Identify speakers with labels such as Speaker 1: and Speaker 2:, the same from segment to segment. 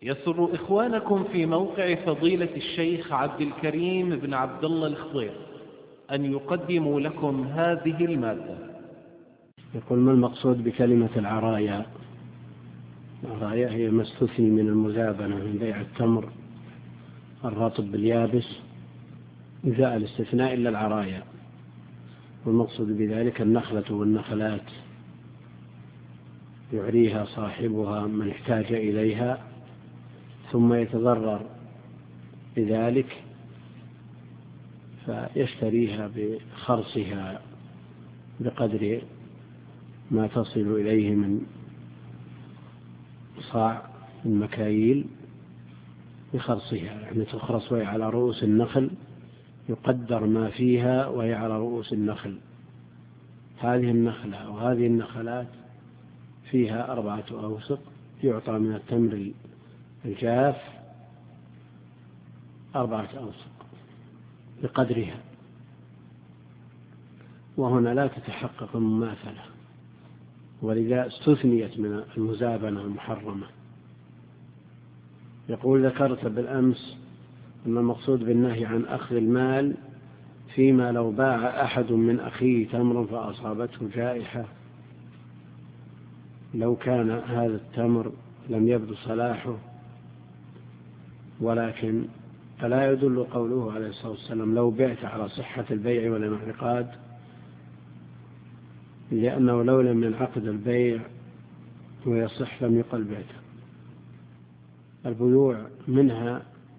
Speaker 1: يسر إخوانكم في موقع فضيلة الشيخ عبد الكريم بن عبد الله الخضير أن يقدموا لكم هذه المادة.
Speaker 2: يقول: ما المقصود بكلمة العرايا؟ العرايا هي ما استثني من المزابنة من بيع التمر الرطب باليابس، جاء الاستثناء إلا العرايا، والمقصود بذلك النخلة والنخلات يعريها صاحبها من احتاج إليها ثم يتضرر بذلك فيشتريها بخرصها بقدر ما تصل إليه من صاع المكاييل بخرصها، يعني تخرص وهي على رؤوس النخل، يقدر ما فيها وهي على رؤوس النخل. هذه النخلة وهذه النخلات فيها 4 أوسق، يعطى من التمر الجاف 4 أوسق بقدرها، وهنا لا تتحقق المماثلة، ولذا استثنيت من المزابنة المحرمة. يقول: ذكرت بالأمس أن المقصود بالنهي عن أخذ المال فيما لو باع أحد من أخيه تمرا فأصابته جائحة، لو كان هذا التمر لم يبدو صلاحه، ولكن ألا يدل قوله عليه الصلاة والسلام: لو بعت على صحة البيع والانعقاد، لأنه لو لم ينعقد البيع ويصح لم يقل بعته. البيوع منها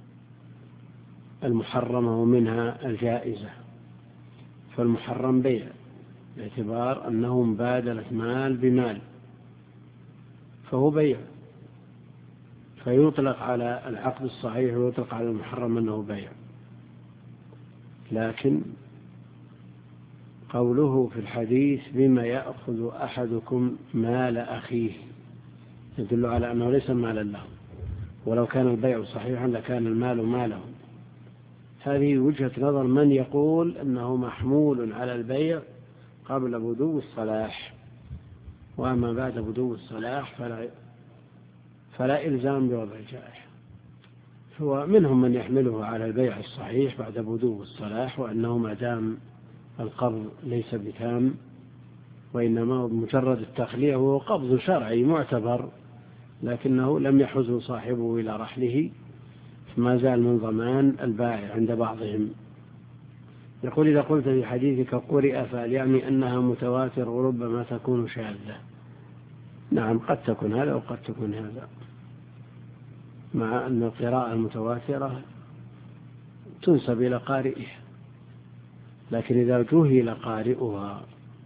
Speaker 2: المحرمة ومنها الجائزة، فالمحرم بيع باعتبار أنه مبادلة مال بمال، فهو بيع، فيطلق على العقد الصحيح ويطلق على المحرم أنه بيع. لكن قوله في الحديث: بما يأخذ أحدكم مال أخيه، يدل على أنه ليس مالا له، ولو كان البيع صحيحا لكان المال ماله. هذه وجهة نظر من يقول أنه محمول على البيع قبل بدو الصلاح، وأما بعد بدو الصلاح فلا إلزام بوضع الجائحة. هو منهم من يحمله على البيع الصحيح بعد بدو الصلاح، وأنه ما دام القرض ليس بتام وإنما مجرد التخلية، وهو قبض شرعي معتبر، لكنه لم يحزه صاحبه إلى رحله، فما زال من ضمان البائع عند بعضهم. يقول: إذا قلت في حديثك قرئ فليعني أنها متواتر وربما تكون شاذة. نعم، قد تكون هذا وقد تكون هذا، مع أن القراءة المتواترة تنسب إلى قارئها، لكن إذا جهل قارئها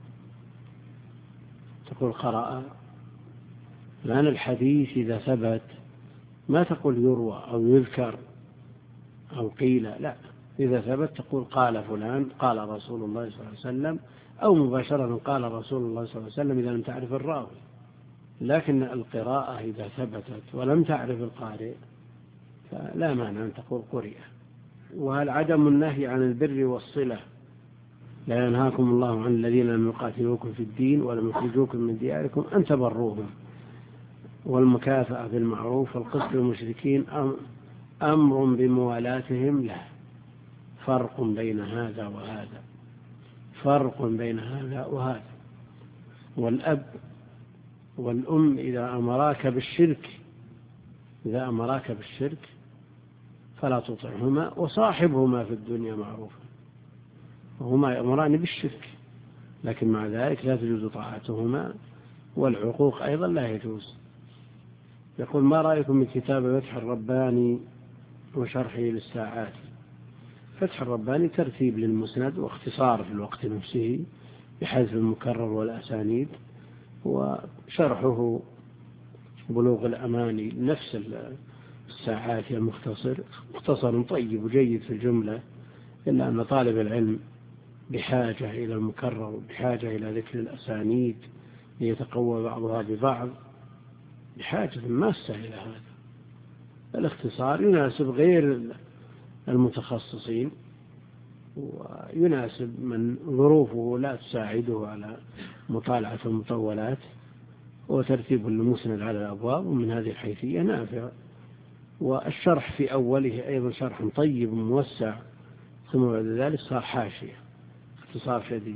Speaker 2: تقول قرأ. لأن الحديث إذا ثبت ما تقول يروى أو يذكر أو قيل، لا، إذا ثبت تقول قال فلان قال رسول الله صلى الله عليه وسلم، أو مباشرة قال رسول الله صلى الله عليه وسلم إذا لم تعرف الراوي. لكن القراءة إذا ثبتت ولم تعرف القارئ فلا معنى أن تقول قرئ. وهل عدم النهي عن البر والصلة: لا ينهاكم الله عن الذين لم يقاتلوكم في الدين ولم يخرجوكم من دياركم أن تبروهم، والمكافأة بالمعروف والقسط للمشركين أمر بموالاتهم له. فرق بين هذا وهذا، فرق بين هذا وهذا. والأب والأم إذا أمراك بالشرك فلا تطعهما، وصاحبهما في الدنيا معروفا، وهما يأمران بالشرك، لكن مع ذلك لا تجوز طاعتهما، والعقوق أيضا لا يجوز. يقول: ما رأيكم من كتاب فتح الرباني وشرحه للساعات؟ فتح الرباني ترتيب للمسند واختصار في الوقت نفسه بحذف المكرر والأسانيد، وشرحه بلوغ الأماني نفس الساعات مختصر طيب وجيد في الجملة، إلا أن طالب العلم بحاجة إلى المكرر وبحاجة إلى ذكر الأسانيد ليتقوى بعضها ببعض، بحاجة ماسة إلى هذا. الاختصار يناسب غير المتخصصين، ويناسب من ظروفه لا تساعده على مطالعة المطولات، وترتيب المسند على الأبواب، ومن هذه الحيثية نافع والشرح في أوله أيضا شرح طيب وموسع، ثم بعد ذلك صار حاشية اختصار شديد.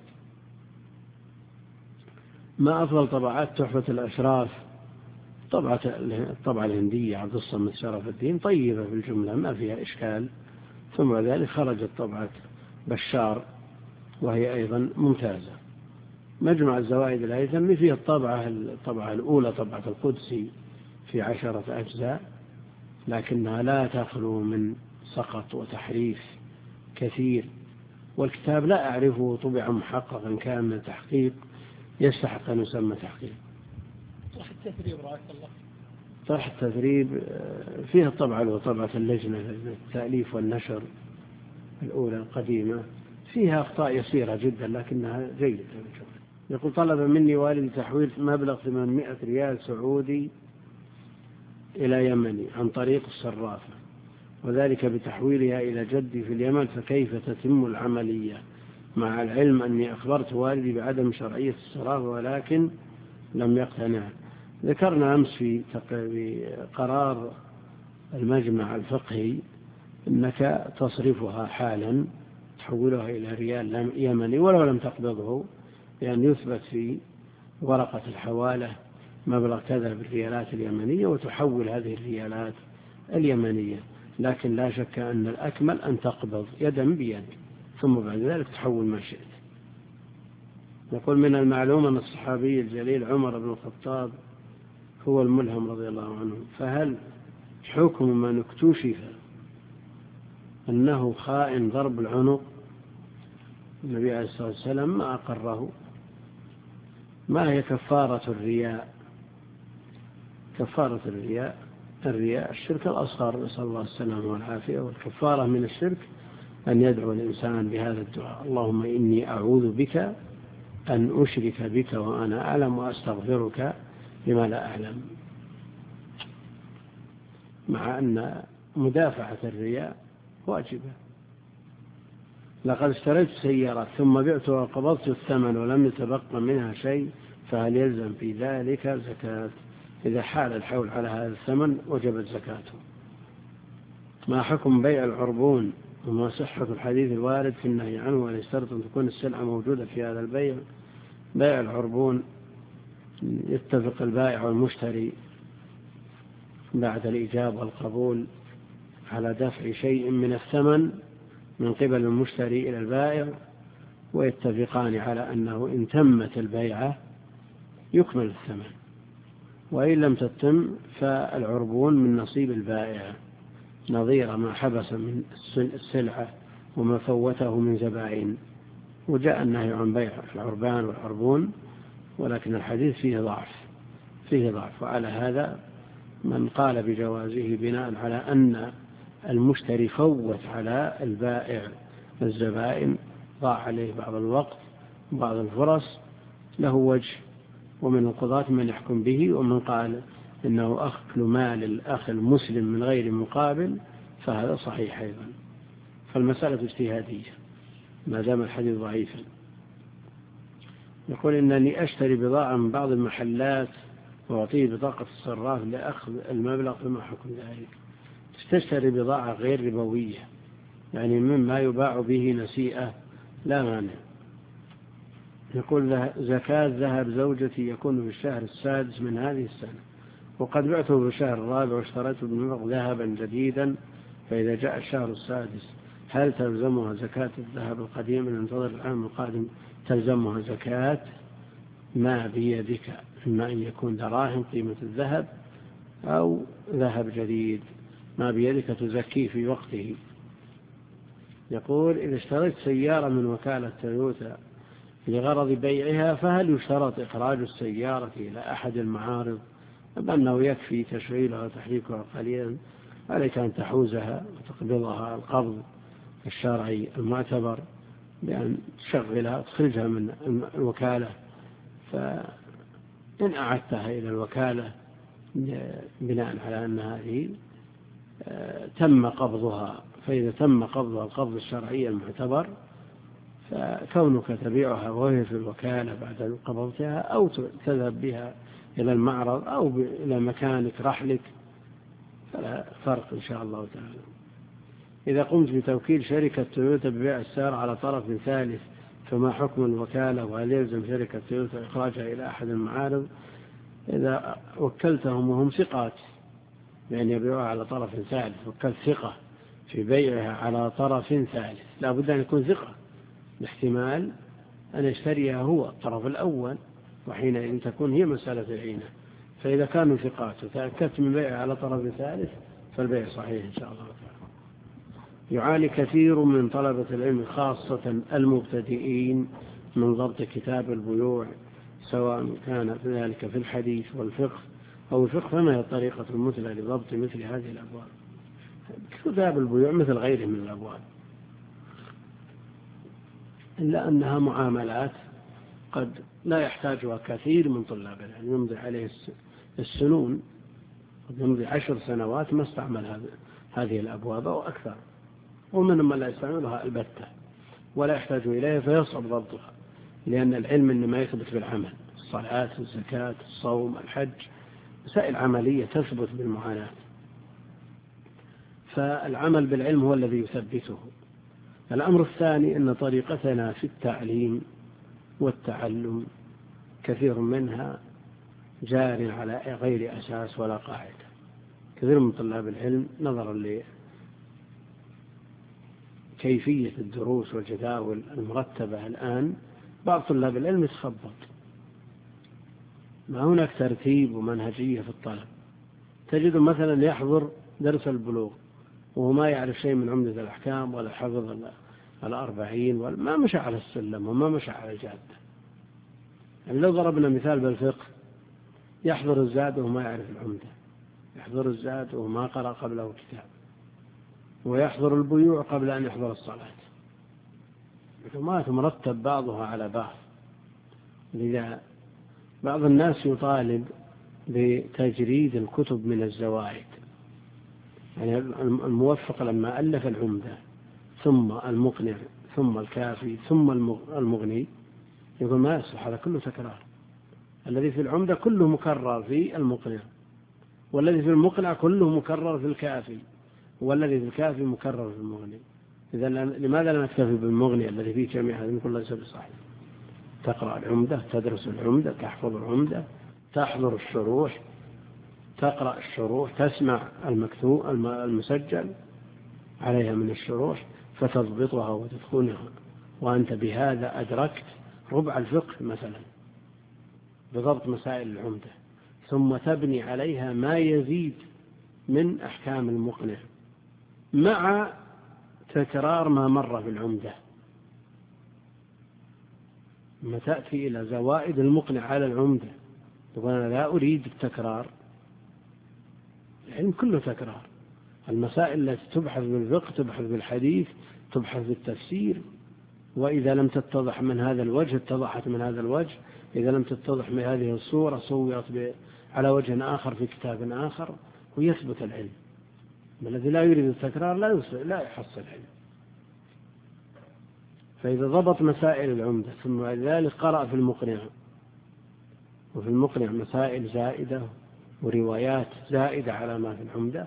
Speaker 2: ما أفضل طبعات تحفة الأشراف، الطبعة الهندية عبد الصمد شرف الدين طيبة في الجملة ما فيها إشكال. ثم بعد ذلك خرجت طبعة بشار وهي أيضا ممتازة. مجمع الزوائد الهيثمي فيه الطبعة الأولى طبعة القدسي في 10 أجزاء، لكنها لا تخلو من سقط وتحريف كثير، والكتاب لا أعرفه طبع محققا كان من تحقيق يستحق أن يسمى تحقيق.
Speaker 3: طرح التثريب رعاك الله.
Speaker 2: طرح التثريب فيها الطبعة وطبعة اللجنة التأليف والنشر الأولى القديمة، فيها أخطاء يسيرة جدا لكنها جيدة. يقول طلب مني والدي تحويل مبلغ 800 ريال سعودي إلى يمني عن طريق الصرافة، وذلك بتحويلها إلى جدي في اليمن، فكيف تتم العملية مع العلم أني أخبرت والدي بعدم شرعية الصرافة ولكن لم يقتنع. ذكرنا أمس في قرار المجمع الفقهي أنك تصرفها حالا تحولها إلى ريال يمني ولو لم تقبضه، لأن يثبت في ورقة الحوالة مبلغ كذا بالريالات اليمنية وتحول هذه الريالات اليمنية، لكن لا شك أن الأكمل أن تقبض يدا بيد ثم بعد ذلك تحول ما شئت. يقول من المعلوم أن الصحابي الجليل عمر بن الخطاب هو الملهم رضي الله عنه، فهل حكم من اكتشف أنه خائن ضرب العنق؟ النبي عليه الصلاة والسلام ما أقره. ما هي كفارة الرياء؟ كفارة الرياء الشرك الأصغر، نسأل الله السلامة والعافية. والكفارة من الشرك أن يدعو الإنسان بهذا الدعاء: اللهم إني أعوذ بك أن أشرك بك وأنا أعلم وأستغفرك لما لا أعلم. مع أن مدافعة الرياء واجبة. لقد اشتريت سيارة ثم بعتها وقبضت الثمن ولم يتبقى منها شيء، فهل يلزم في ذلك زكاة؟ إذا حال الحول على هذا الثمن وجبت زكاته. ما حكم بيع العربون وما صحة الحديث الوارد في النهي عنه، ولا يشترط أن تكون السلعة موجودة في هذا البيع؟ بيع العربون يتفق البائع والمشتري بعد الإيجاب والقبول على دفع شيء من الثمن من قبل المشتري إلى البائع، ويتفقان على أنه إن تمت البيعة يكمل الثمن، وإن لم تتم فالعربون من نصيب البائع، نظير ما حبس من السلعة وما فوته من زبائن. وجاء النهي عن بيع العربان والعربون، ولكن الحديث فيه ضعف. وعلى هذا من قال بجوازه بناء على أن المشتري فوت على البائع الزبائن، ضاع عليه بعض الوقت وبعض الفرص، له وجه. ومن القضاة من يحكم به، ومن قال إنه أكل مال الأخ المسلم من غير مقابل، فهذا صحيح أيضا. فالمسألة اجتهادية ما دام الحديث ضعيفا. يقول إنني أشتري بضاعة من بعض المحلات وأعطيه بطاقة الصراف لأخذ المبلغ، فما حكم ذلك؟ تشتري بضاعة غير ربوية، يعني مما يباع به نسيئة، لا مانع. يقول زكاة ذهب زوجتي يكون في الشهر السادس من هذه السنة، وقد بعته في الشهر الرابع واشتريته بمبلغ ذهبا جديدا، فإذا جاء الشهر السادس هل تلزمها زكاة الذهب القديم من انتظر العام القادم؟ تلزمها زكاة ما بيدك، إما أن يكون دراهم قيمة الذهب أو ذهب جديد، ما بيدك تزكيه في وقته. يقول إذا اشتريت سيارة من وكالة تويوتا لغرض بيعها، فهل يشترط إخراج السيارة إلى أحد المعارض أم أنه يكفي تشغيلها وتحريكها قليلا؟ عليك أن تحوزها وتقبضها القبض الشرعي المعتبر بأن تشغلها وتخرجها من الوكالة، فإن أعدتها إلى الوكالة بناء على أن هذه تم قبضها، فإذا تم قبضها القبض الشرعي المعتبر، فكونك تبيعها وهي في الوكالة بعد قبضتها، أو تذهب بها إلى المعرض أو إلى مكانك رحلك، فلا فرق إن شاء الله تعالى. إذا قمت بتوكيل شركة تويوتا ببيع السيارة على طرف ثالث فما حكم الوكالة، وهل يلزم شركة تويوتا إخراجها إلى أحد المعارض؟ إذا وكلتهم وهم ثقات يعني يبيعها على طرف ثالث، وكلت ثقة في بيعها على طرف ثالث، لا بد أن يكون ثقة، الاحتمال أن يشتريها هو الطرف الأول، وحينئذ تكون هي مسألة العينة. فإذا كانوا ثقات وتأكدت من بيعها على طرف ثالث فالبيع صحيح إن شاء الله تعالى. يعاني كثير من طلبة العلم خاصة المبتدئين من ضبط كتاب البيوع، سواء كان ذلك في الحديث والفقه أو الفقه، فما هي الطريقة المثلى لضبط مثل هذه الأبواب؟ كتاب البيوع مثل غيره من الأبواب، إلا أنها معاملات قد لا يحتاجها كثير من طلاب العلم، يمضي عليه السنون، قد يمضي 10 سنوات ما استعمل هذه الأبواب أو أكثر، ومنهم من لا يستعملها البتة ولا يحتاج إليها فيصعب ضبطها، لأن العلم إنما يثبت بالعمل، الصلاة الزكاة الصوم الحج مسائل عملية تثبت بالمعاناة، فالعمل بالعلم هو الذي يثبته. الأمر الثاني أن طريقتنا في التعليم والتعلم كثير منها جار على غير أساس ولا قاعدة. كثير من طلاب العلم نظرا لكيفية الدروس والجداول المرتبة الآن، بعض طلاب العلم يتخبط، ما هناك ترتيب ومنهجية في الطلب. تجد مثلا يحضر درس البلوغ وهو ما يعرف شيء من عمدة الأحكام ولا حفظ 40 وما مشى على السلم وما مشى على الجادة. يعني لو ضربنا مثال بالفقه، يحضر الزاد وهو ما يعرف العمدة، يحضر الزاد وهو ما قرأ قبله كتاب، ويحضر البيوع قبل أن يحضر الصلاة، ما مرتب بعضها على بعض. لذا بعض الناس يطالب بتجريد الكتب من الزوائد، يعني الموفق لما ألف العمدة ثم المقنع ثم الكافي ثم المغني، يقول ما يصح، هذا كله تكرار. الذي في العمدة كله مكرر في المقنع، والذي في المقنع كله مكرر في الكافي، والذي في الكافي مكرر في المغني. إذا لماذا لا نكتفي بالمغني الذي فيه جميع هذه؟ كل ليس بصحيح. تقرأ العمدة، تدرس العمدة، تحفظ العمدة، تحضر الشروح، تقرأ الشروح، تسمع المكتوب المسجل عليها من الشروح فتضبطها وتتقنها، وأنت بهذا أدركت ربع الفقه مثلا بضبط مسائل العمدة، ثم تبني عليها ما يزيد من أحكام المقنع مع تكرار ما مر في العمدة. ما تأتي إلى زوائد المقنع على العمدة تقول أنا لا أريد التكرار، العلم كله تكرار. المسائل التي تبحث بالفقه تبحث بالحديث تبحث بالتفسير، وإذا لم تتضح من هذا الوجه اتضحت من هذا الوجه، إذا لم تتضح من هذه الصورة صورت على وجه آخر في كتاب آخر، ويثبت العلم. الذي لا يريد التكرار لا يحصل العلم. فإذا ضبط مسائل العمدة ثم بعد ذلك قرأ في المقنع، وفي المقنع مسائل زائدة وروايات زائدة على ما في العمدة،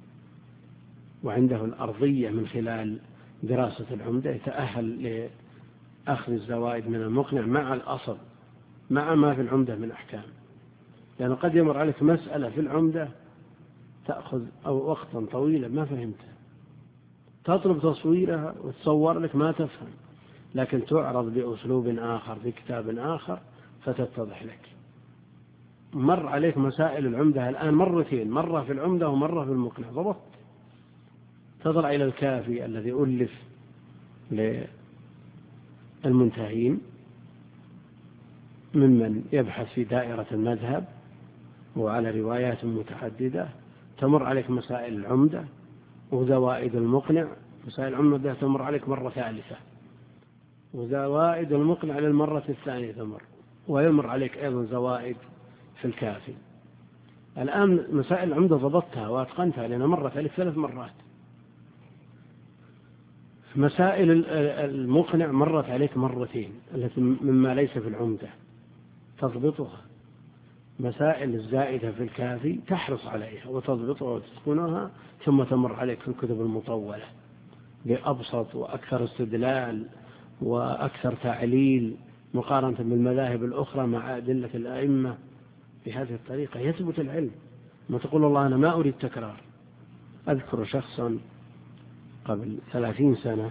Speaker 2: وعنده الأرضية من خلال دراسة العمدة، يتأهل لأخذ الزوائد من المقنع مع الأصل مع ما في العمدة من أحكام. لأنه قد يمر عليك مسألة في العمدة تأخذ أو وقتا طويلا ما فهمتها، تطلب تصويرها وتصور لك ما تفهم، لكن تعرض بأسلوب آخر في كتاب آخر فتتضح لك. مر عليك مسائل العمدة الآن مرتين، مرة في العمدة ومرة في المقنع، ضبط. تطلع إلى الكافي الذي ألف للمنتهين ممن يبحث في دائرة المذهب وعلى روايات متعددة، تمر عليك مسائل العمدة وزوائد المقنع. مسائل العمدة تمر عليك مرة ثالثة، وزوائد المقنع للمرة الثانية تمر، ويمر عليك أيضا زوائد في الكافي. الآن مسائل العمدة ضبطتها وأتقنتها لأنها مرت عليك 3 مرات. مسائل المقنع مرت عليك مرتين التي مما ليس في العمدة تضبطها. مسائل الزائدة في الكافي تحرص عليها وتضبطها وتتقنها، ثم تمر عليك في الكتب المطولة بأبسط وأكثر استدلال وأكثر تعليل مقارنة بالمذاهب الأخرى مع أدلة الأئمة. بهذه الطريقة يثبت العلم. ما تقول الله أنا ما أريد تكرار. أذكر شخصا قبل 30 سنة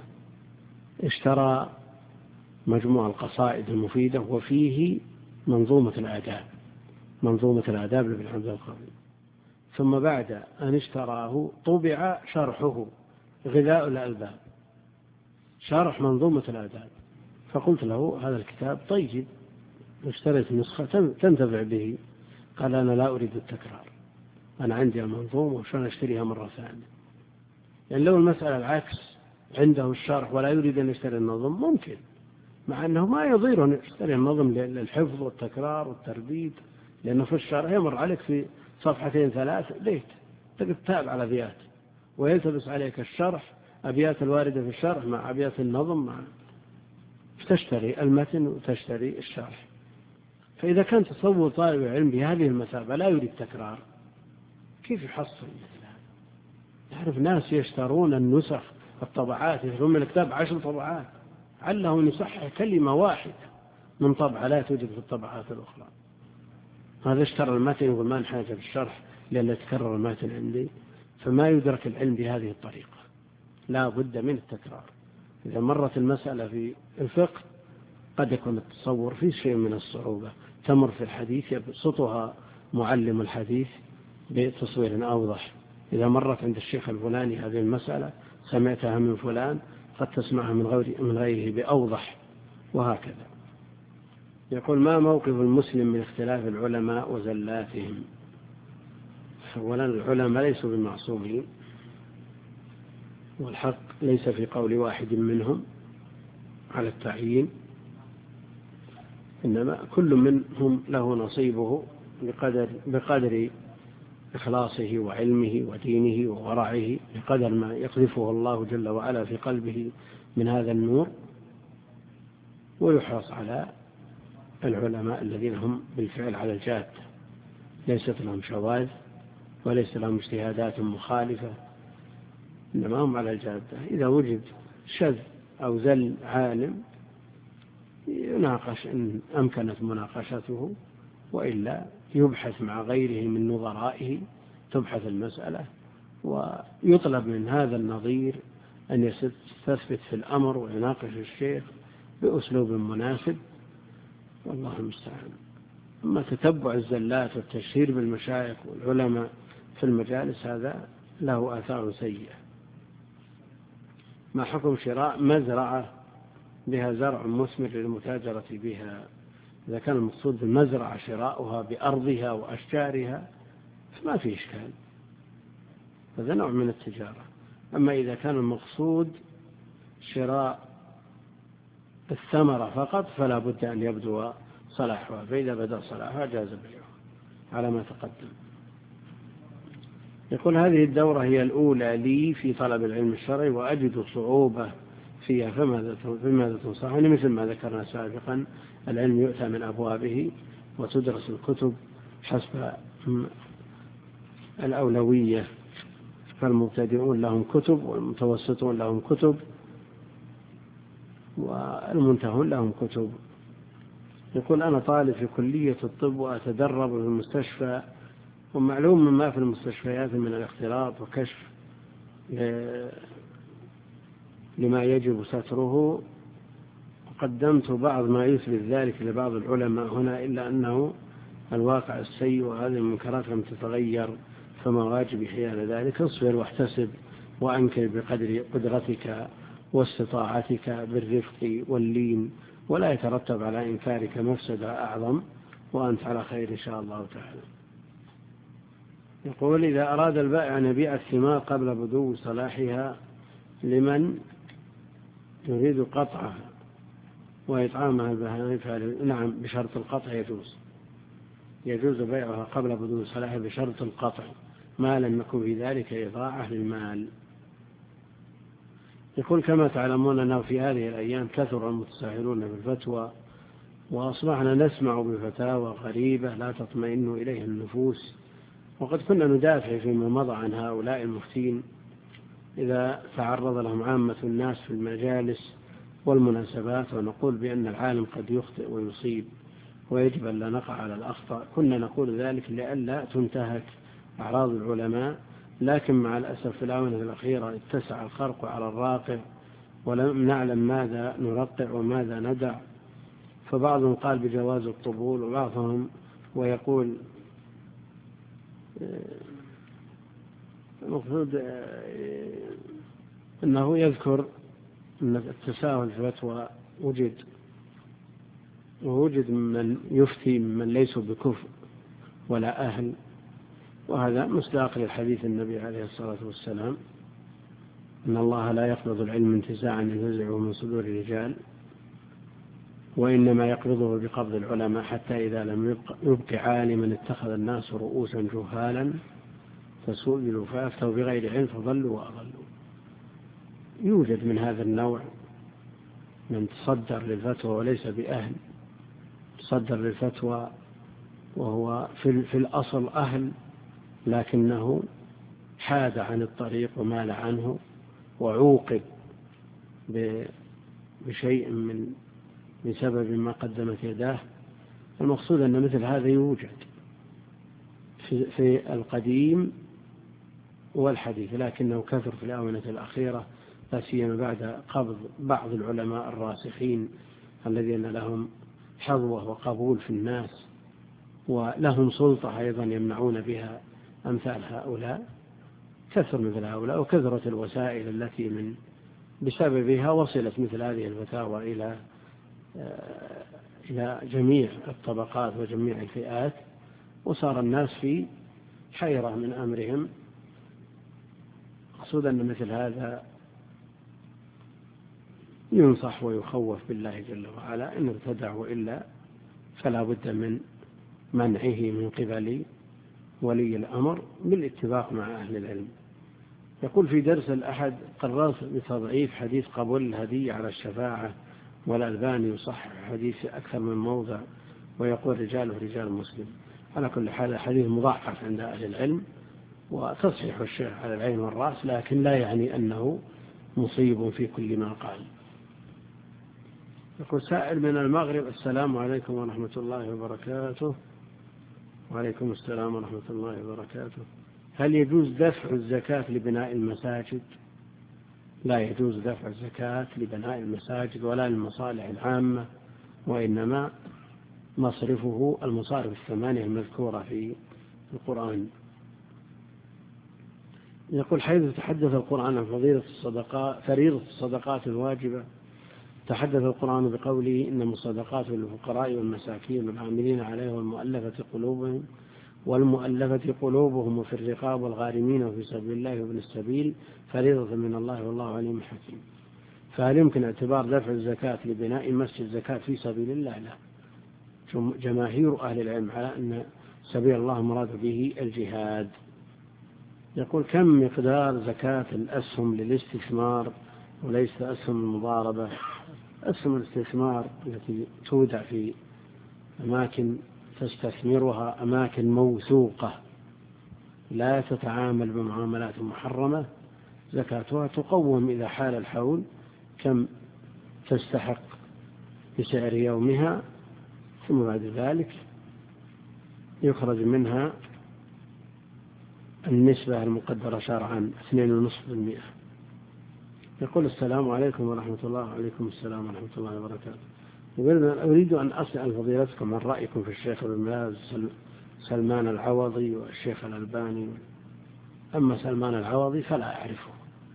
Speaker 2: اشترى مجموع القصائد المفيدة وفيه منظومة الآداب لابن حمزة الخطيب، ثم بعد أن اشتراه طبع شرحه غذاء الألباب، شرح منظومة الآداب. فقلت له هذا الكتاب طيب، اشتريت نسخة تنتفع به. قال أنا لا أريد التكرار، أنا عندي المنظومة وشان أشتريها مرة ثانية. يعني لو المسألة العكس، عنده الشرح ولا يريد أن يشتري النظم ممكن، مع أنه ما يضير أن يشتري النظم للحفظ والتكرار والترديد، لأنه في الشرح يمر عليك في صفحتين 3 ليت تقدر تتابع على أبيات، ويلتبس عليك الشرح أبيات الواردة في الشرح مع أبيات النظم تشتري المتن وتشتري الشرح. فإذا كان تصور طالب العلم بهذه المثابة لا يريد تكرار، كيف يحصل مثل هذا؟ يعرف ناس يشترون النسخ الطبعات، يشترون من الكتاب 10 طبعات عله يصحح كلمة واحدة من طبعة لا توجد في الطبعات الأخرى. هذا اشترى المتن يقول ما نحتاج في الشرح لأن يتكرر المتن عندي. فما يدرك العلم بهذه الطريقة، لا بد من التكرار. إذا مرت المسألة في الفقه قد يكون التصور فيه شيء من الصعوبة، تمر في الحديث يبسطها معلم الحديث بتصوير أوضح. إذا مرت عند الشيخ الفلاني هذه المسألة سمعتها من فلان قد تسمعها من غيره بأوضح، وهكذا. يقول ما موقف المسلم من اختلاف العلماء وزلاتهم؟ أولا العلماء ليسوا بمعصومين، والحق ليس في قول واحد منهم على التعيين، إنما كل منهم له نصيبه بقدر إخلاصه وعلمه ودينه وورعه، بقدر ما يقذفه الله جل وعلا في قلبه من هذا النور. ويحرص على العلماء الذين هم بالفعل على الجادة، ليست لهم شواذ وليس لهم اجتهادات مخالفة، إنما هم على الجادة. إذا وجد شذ أو زل عالم يناقش إن أمكنت مناقشته، وإلا يبحث مع غيره من نظرائه، تبحث المسألة ويطلب من هذا النظير أن يستثبت في الأمر ويناقش الشيخ بأسلوب مناسب، والله المستعان. أما تتبع الزلات والتشهير بالمشايخ والعلماء في المجالس هذا له آثار سيئة. ما حكم شراء مزرعة بها زرع مثمر للمتاجرة بها؟ إذا كان المقصود بالمزرعة شراؤها بأرضها وأشجارها فما في إشكال، هذا نوع من التجارة. أما إذا كان المقصود شراء الثمرة فقط فلا بد أن يبدو صلاحها، فإذا بدأ صلاحها جاز بيعها على ما تقدم. يقول هذه الدورة هي الأولى لي في طلب العلم الشرعي وأجد صعوبة فيها، فماذا تنصحني؟ مثل ما ذكرنا سابقا، العلم يؤتى من أبوابه وتدرس الكتب حسب الأولوية، فالمبتدئون لهم كتب والمتوسطون لهم كتب والمنتهون لهم كتب. يقول أنا طالب في كلية الطب وأتدرب في المستشفى، ومعلوم ما في المستشفيات من الاختلاط وكشف لما يجب ستره، وقدمت بعض ما يثبت ذلك لبعض العلماء هنا، إلا أنه الواقع السيء وهذه المنكرات لم تتغير، فما واجبي حيال ذلك؟ اصبر واحتسب وأنكر بقدر قدرتك واستطاعتك بالرفق واللين، ولا يترتب على إنكارك مفسدة أعظم، وأنت على خير إن شاء الله تعالى. يقول إذا أراد البائع أن يبيع الثمار قبل بدو صلاحها لمن يريد قطعها وإطعامها البهائم، نعم بشرط القطع يجوز بيعها قبل بدو صلاحها بشرط القطع ما لم يكن في ذلك إضاعة للمال. يقول كما تعلمون أنه في هذه الأيام كثر المتساهلون بالفتوى وأصبحنا نسمع بفتاوى غريبة لا تطمئن إليها النفوس، وقد كنا ندافع فيما مضى عن هؤلاء المفتين إذا تعرض لهم عامة الناس في المجالس والمناسبات، ونقول بأن العالم قد يخطئ ويصيب ويجب أن لا نقع على الأخطاء. كنا نقول ذلك لئلا تنتهك أعراض العلماء، لكن مع الأسف في الآونة الأخيرة اتسع الخرق على الراقع ولم نعلم ماذا نرقع وماذا ندع، فبعضهم قال بجواز الطبول، وبعضهم ويقول المفروض أنه يذكر أن التساهل في الفتوى ووجد من يفتي من ليسوا بكفء ولا أهل، وهذا مصداق للحديث النبي عليه الصلاة والسلام إن الله لا يقبض العلم انتزاعا ينتزعه من صدور الرجال، وإنما يقبضه بقبض العلماء حتى إذا لم يبق عالما اتخذ الناس رؤوسا جهالا فسئلوا فأفتوا بغير علم فضلوا وأضلوا. يوجد من هذا النوع من تصدر للفتوى وليس بأهل، تصدر للفتوى وهو في الأصل أهل، لكنه حاد عن الطريق ومال عنه وعوقب بشيء بسبب ما قدمت يداه. المقصود أن مثل هذا يوجد في القديم والحديث، لكنه كثر في الآونة الأخيرة، لا سيما بعد قبض بعض العلماء الراسخين الذين لهم حظوة وقبول في الناس ولهم سلطة أيضا يمنعون بها أمثال هؤلاء. كثر مثل هؤلاء، وكثرت الوسائل التي بسببها وصلت مثل هذه الفتاوى إلى جميع الطبقات وجميع الفئات، وصار الناس في حيرة من أمرهم. مقصود أن مثل هذا ينصح ويخوف بالله جل وعلا إن ابتدع، وإلا فلا بد من منعه من قبل ولي الأمر بالاتفاق مع أهل العلم. يقول في درس الأحد قررت بتضعيف حديث قبول الهدية على الشفاعة، والألباني يصحح حديث أكثر من موضع ويقول رجاله رجال مسلم. على كل حال حديث مضاعف عند أهل العلم، وتصحيح الشيخ على العين والرأس، لكن لا يعني أنه مصيب في كل ما قال. يقول سائل من المغرب: السلام عليكم ورحمة الله وبركاته. وعليكم السلام ورحمة الله وبركاته. هل يجوز دفع الزكاة لبناء المساجد؟ لا يجوز دفع الزكاة لبناء المساجد ولا للمصالح العامة، وإنما مصرفه المصارف 8 المذكورة في القرآن. يقول حيث تحدث القرآن عن فريضة الصدقات الواجبة، تحدث القرآن بقوله إنما الصدقات للفقراء والمساكين والعاملين عليها والمؤلفة قلوبهم وفي الرقاب والغارمين وفي سبيل الله وابن السبيل فريضة من الله والله عليم حكيم. فهل يمكن اعتبار دفع الزكاة لبناء مسجد زكاة في سبيل الله؟ لا. جماهير أهل العلم على أن سبيل الله مراد به الجهاد. يقول كم مقدار زكاة الأسهم للاستثمار وليس أسهم المضاربة؟ أسهم الاستثمار التي تودع في أماكن تستثمرها أماكن موثوقة لا تتعامل بمعاملات محرمة، زكاتها تقوم إذا حال الحول كم تستحق بسعر يومها، ثم بعد ذلك يخرج منها النسبة المقدرة شرعا 2.5%. يقول السلام عليكم ورحمة الله. وعليكم السلام ورحمة الله وبركاته. أريد أن أسأل فضيلتكم عن رأيكم في الشيخ ابن باز سلمان العوضي والشيخ الألباني. أما سلمان العوضي فلا أعرفه،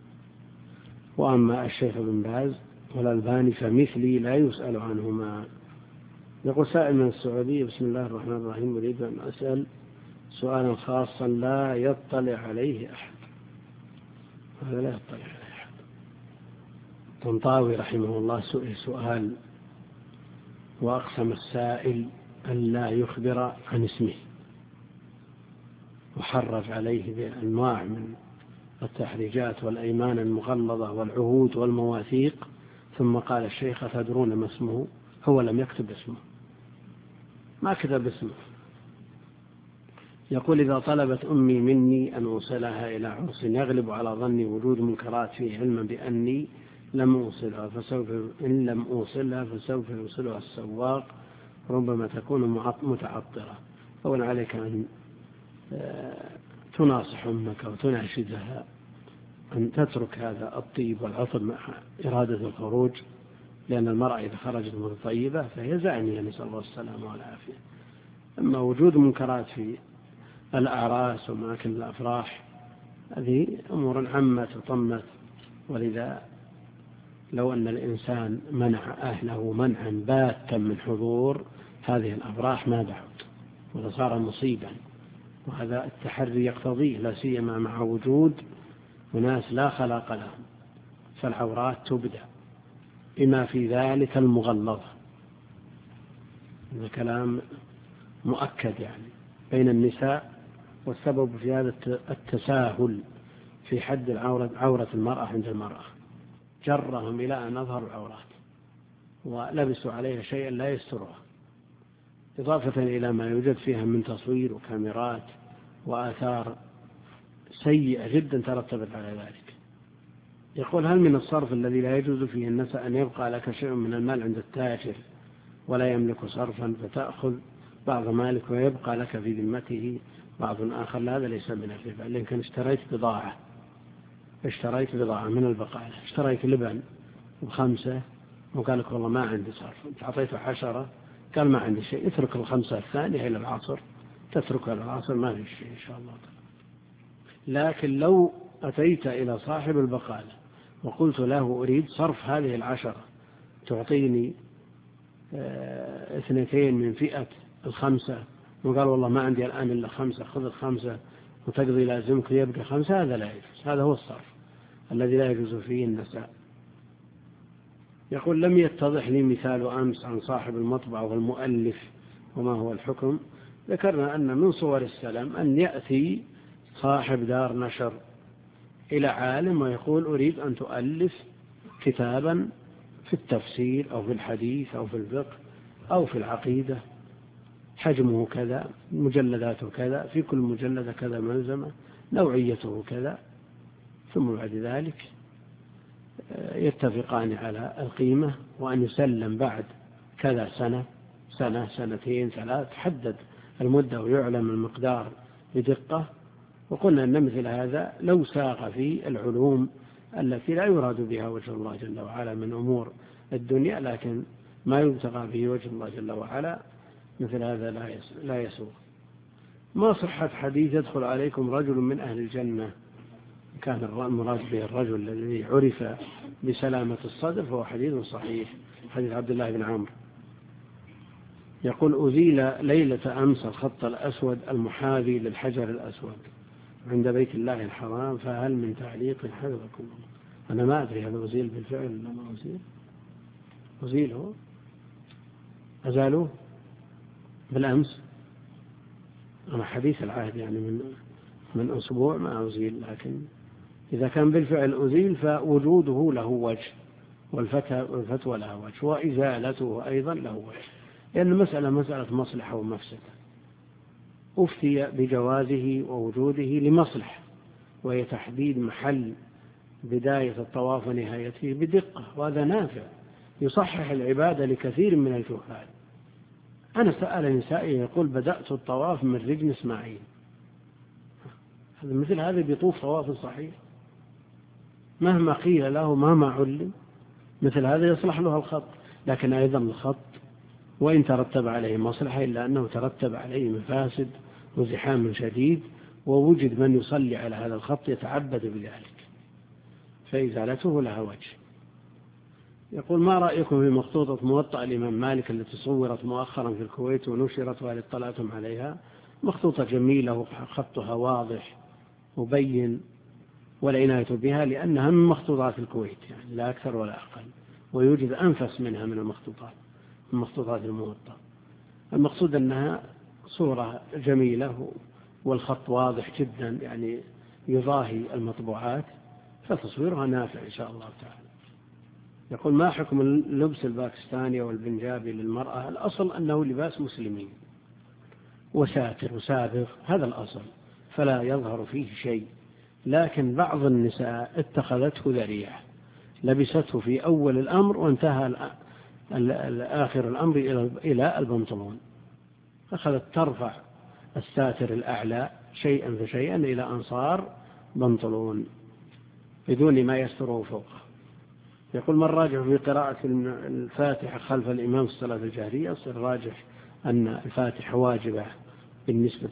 Speaker 2: وأما الشيخ ابن باز والألباني فمثلي لا يسأل عنهما. يقول سائل من السعودية: بسم الله الرحمن الرحيم، أريد أن أسأل سؤالا خاصا لا يطلع عليه أحد. هذا لا يطلع عليه أحد. طنطاوي رحمه الله سؤال وأقسم السائل أن لا يخبر عن اسمه، وحرف عليه بأنواع من التحريجات والأيمان المغلظة والعهود والمواثيق، ثم قال الشيخ: تدرون ما اسمه؟ هو لم يكتب اسمه، ما كتب اسمه. يقول إذا طلبت أمي مني أن أوصلها إلى عرس يغلب على ظني وجود منكرات فيه علما بأني لم أوصلها، إن لم أوصلها فسوف يوصلها السواق، ربما تكون متعطرة. أولا عليك أن تناصح أمك وتناشدها أن تترك هذا الطيب والعطر مع إرادة الخروج، لأن المرأة إذا خرجت متطيبة فهي زانية، نسأل الله السلامة والعافية. أما وجود منكرات في الأعراس وأماكن الأفراح هذه أمور عامة وطمت، ولذا لو أن الإنسان منع أهله منعا باتا من حضور هذه الأفراح ما بعد وصار مصيبا، وهذا التحري يقتضيه، لا سيما مع وجود أناس لا خلاق لهم، فالعورات تبدأ بما في ذلك المغلظة. هذا كلام مؤكد يعني بين النساء، والسبب في هذا التساهل في حد عورة المرأة عند المرأة، جرهم إلى أن أظهروا العورات ولبسوا عليها شيئا لا يسترها، إضافة إلى ما يوجد فيها من تصوير وكاميرات وآثار سيئة جدا ترتبت على ذلك. يقول هل من الصرف الذي لا يجوز فيه النساء أن يبقى لك شيء من المال عند التاجر ولا يملك صرفا فتأخذ بعض مالك ويبقى لك في ذمته بعض آخر؟ لا، هذا ليس من الربا. لكن اشتريت بضاعة من البقالة، اشتريت لبن ب5 وقال لك والله ما عندي صرف، انت أعطيته 10 قال ما عندي شيء، اترك ال5 الثانية إلى العصر، تتركها إلى العصر ما في شيء إن شاء الله. لكن لو أتيت إلى صاحب البقالة وقلت له أريد صرف هذه 10، تعطيني 2 من فئة 5، وقال والله ما عندي الآن إلا 5، خذ 5 وتقضي لازمك يبقى 5، هذا لا يجوز. هذا هو الصرف الذي لا يجوز فيه النساء. يقول لم يتضح لي مثال أمس عن صاحب المطبع والمؤلف وما هو الحكم. ذكرنا أن من صور السلام أن يأتي صاحب دار نشر إلى عالم ويقول أريد أن تؤلف كتابا في التفسير أو في الحديث أو في الفقه أو في العقيدة، حجمه كذا، مجلداته كذا، في كل مجلد كذا ملزمة، نوعيته كذا، ثم بعد ذلك يتفقان على القيمة وأن يسلم بعد كذا سنة 2 3، حدد المدة ويعلم المقدار بدقة. وقلنا أن مثل هذا لو ساق في العلوم التي لا يراد بها وجه الله جل وعلا من أمور الدنيا، لكن ما يبتغى به وجه الله جل وعلا، مثل هذا لا يسوغ. ما صحة حديث يدخل عليكم رجل من أهل الجنة، كان المراد به الرجل الذي عرف بسلامة الصدر، فهو حديث صحيح، حديث عبد الله بن عمرو. يقول أزيل ليلة أمس الخط الأسود المحاذي للحجر الأسود عند بيت الله الحرام، فهل من تعليق حفظكم؟ أنا ما أدري هذا أزيل بالفعل ولا ما أزيل. أزيله، أزالوه بالأمس، أنا حديث العهد يعني من أسبوع ما أزيل، لكن إذا كان بالفعل أزيل فوجوده له وجه، والفتوى لها وجه، وإزالته أيضا له وجه، لأن مسألة مصلحة ومفسدة. أفتي بجوازه ووجوده لمصلحة، وهي تحديد محل بداية الطواف ونهايته بدقة، وهذا نافع يصحح العبادة لكثير من الجهال. أنا سأل نسائي يقول بدأت الطواف من رجل إسماعيل، مثل هذا بيطوف طواف صحيح مهما قيل له مهما علم، مثل هذا يصلح له الخط. لكن أيضا الخط وإن ترتب عليه مصلحة إلا أنه ترتب عليه مفاسد وزحام شديد، ووجد من يصلي على هذا الخط يتعبد بذلك، فإزالته لها وجه. يقول ما رأيكم في مخطوطة موطأ الإمام مالك التي صورت مؤخرا في الكويت ونشرت وهل اطلعتم عليها؟ مخطوطة جميلة وخطها واضح مبين، والعناية بها لأنها من مخطوطات الكويت يعني لا أكثر ولا أقل، ويوجد أنفس منها من المخطوطات الموطأ. المقصود أنها صورة جميلة والخط واضح جدا يعني يضاهي المطبوعات، فتصويرها نافع إن شاء الله تعالى. يقول ما حكم اللبس الباكستاني والبنجابي للمرأة؟ الأصل أنه لباس مسلمين، وساتر وسابغ، هذا الأصل، فلا يظهر فيه شيء. لكن بعض النساء اتخذته ذريعة، لبسته في أول الأمر وانتهى آخر الأمر إلى البنطلون، أخذت ترفع الساتر الأعلى شيئا فشيئا إلى أن صار بنطلون بدون ما يستره فوقه. يقول من راجح في قراءة الفاتحة خلف الإمام في الصلاة الجهرية، يصير راجح أن الفاتحة واجبة بالنسبة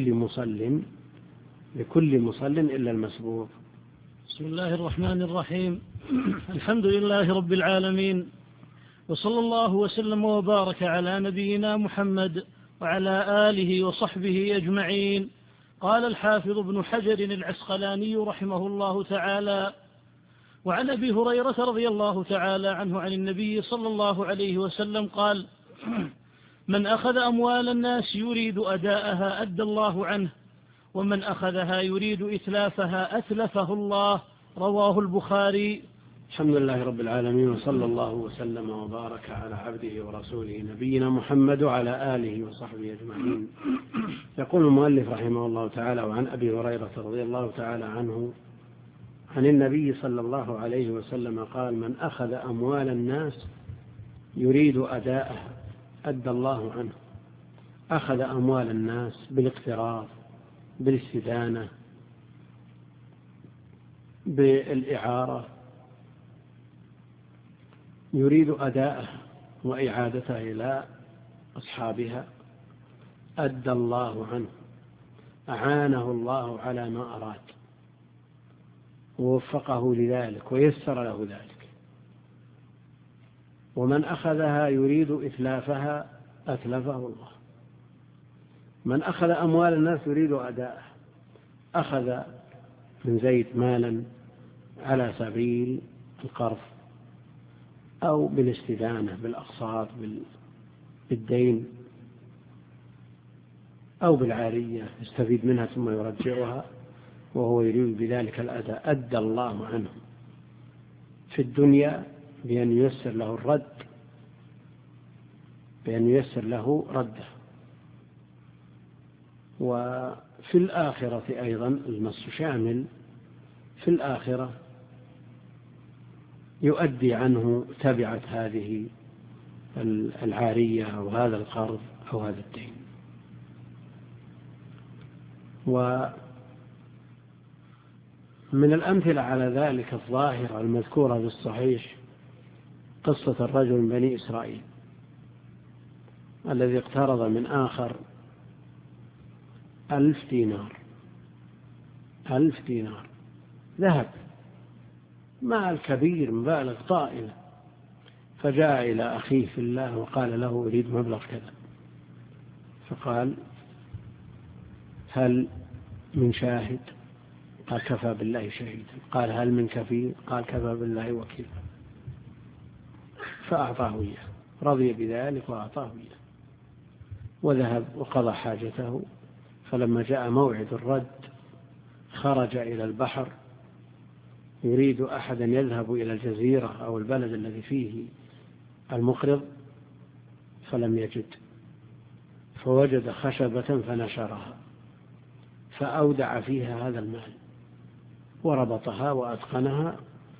Speaker 2: لكل مصل إلا المسبوق.
Speaker 3: بسم الله الرحمن الرحيم. الحمد لله رب العالمين، وصلى الله وسلم وبارك على نبينا محمد وعلى آله وصحبه أجمعين. قال الحافظ ابن حجر العسقلاني رحمه الله تعالى: وعن أبي هريرة رضي الله تعالى عنه عن النبي صلى الله عليه وسلم قال: من أخذ أموال الناس يريد أداءها أدى الله عنه، ومن أخذها يريد إتلافها أتلفه الله. رواه البخاري.
Speaker 2: الحمد لله رب العالمين، وصلى الله وسلم وبارك على عبده ورسوله نبينا محمد وعلى آله وصحبه أجمعين. يقول المؤلف رحمه الله تعالى: وعن أبي هريرة رضي الله تعالى عنه عن النبي صلى الله عليه وسلم قال: من أخذ أموال الناس يريد أداءها أدى الله عنه. أخذ أموال الناس بالاقتراض، بالاستدانة، بالإعارة، يريد أداءها وإعادتها إلى أصحابها، أدى الله عنه، أعانه الله على ما أراد ووفقه لذلك ويسر له ذلك. ومن أخذها يريد إتلافها أتلفه الله. من أخذ أموال الناس يريد أداءها، أخذ من زيد مالا على سبيل القرض أو بالاستدانة بالأقساط بالدين أو بالعارية، يستفيد منها ثم يرجعها وهو يريد بذلك الأداء، أدى الله عنه في الدنيا بأن ييسر له الرد، بأن ييسر له رده. وفي الآخرة أيضا النص شامل، في الآخرة يؤدي عنه تبعة هذه العارية أو هذا القرض أو هذا الدين. ومن الأمثلة على ذلك الظاهرة المذكورة في الصحيح قصة الرجل من بني إسرائيل الذي اقترض من آخر 1000 دينار، 1000 دينار ذهب، مال كبير مبالغ طائلة، فجاء إلى أخيه في الله وقال له: أريد مبلغ كذا. فقال: هل من شاهد؟ قال: كفى بالله شهيدا. قال: هل من كفيل؟ قال: كفى بالله وكيلا. فأعطاه إياه، رضي بذلك وأعطاه إياه، وذهب وقضى حاجته. فلما جاء موعد الرد خرج إلى البحر يريد أحدا يذهب إلى الجزيرة أو البلد الذي فيه المقرض، فلم يجد، فوجد خشبة فنشرها فأودع فيها هذا المال وربطها وأتقنها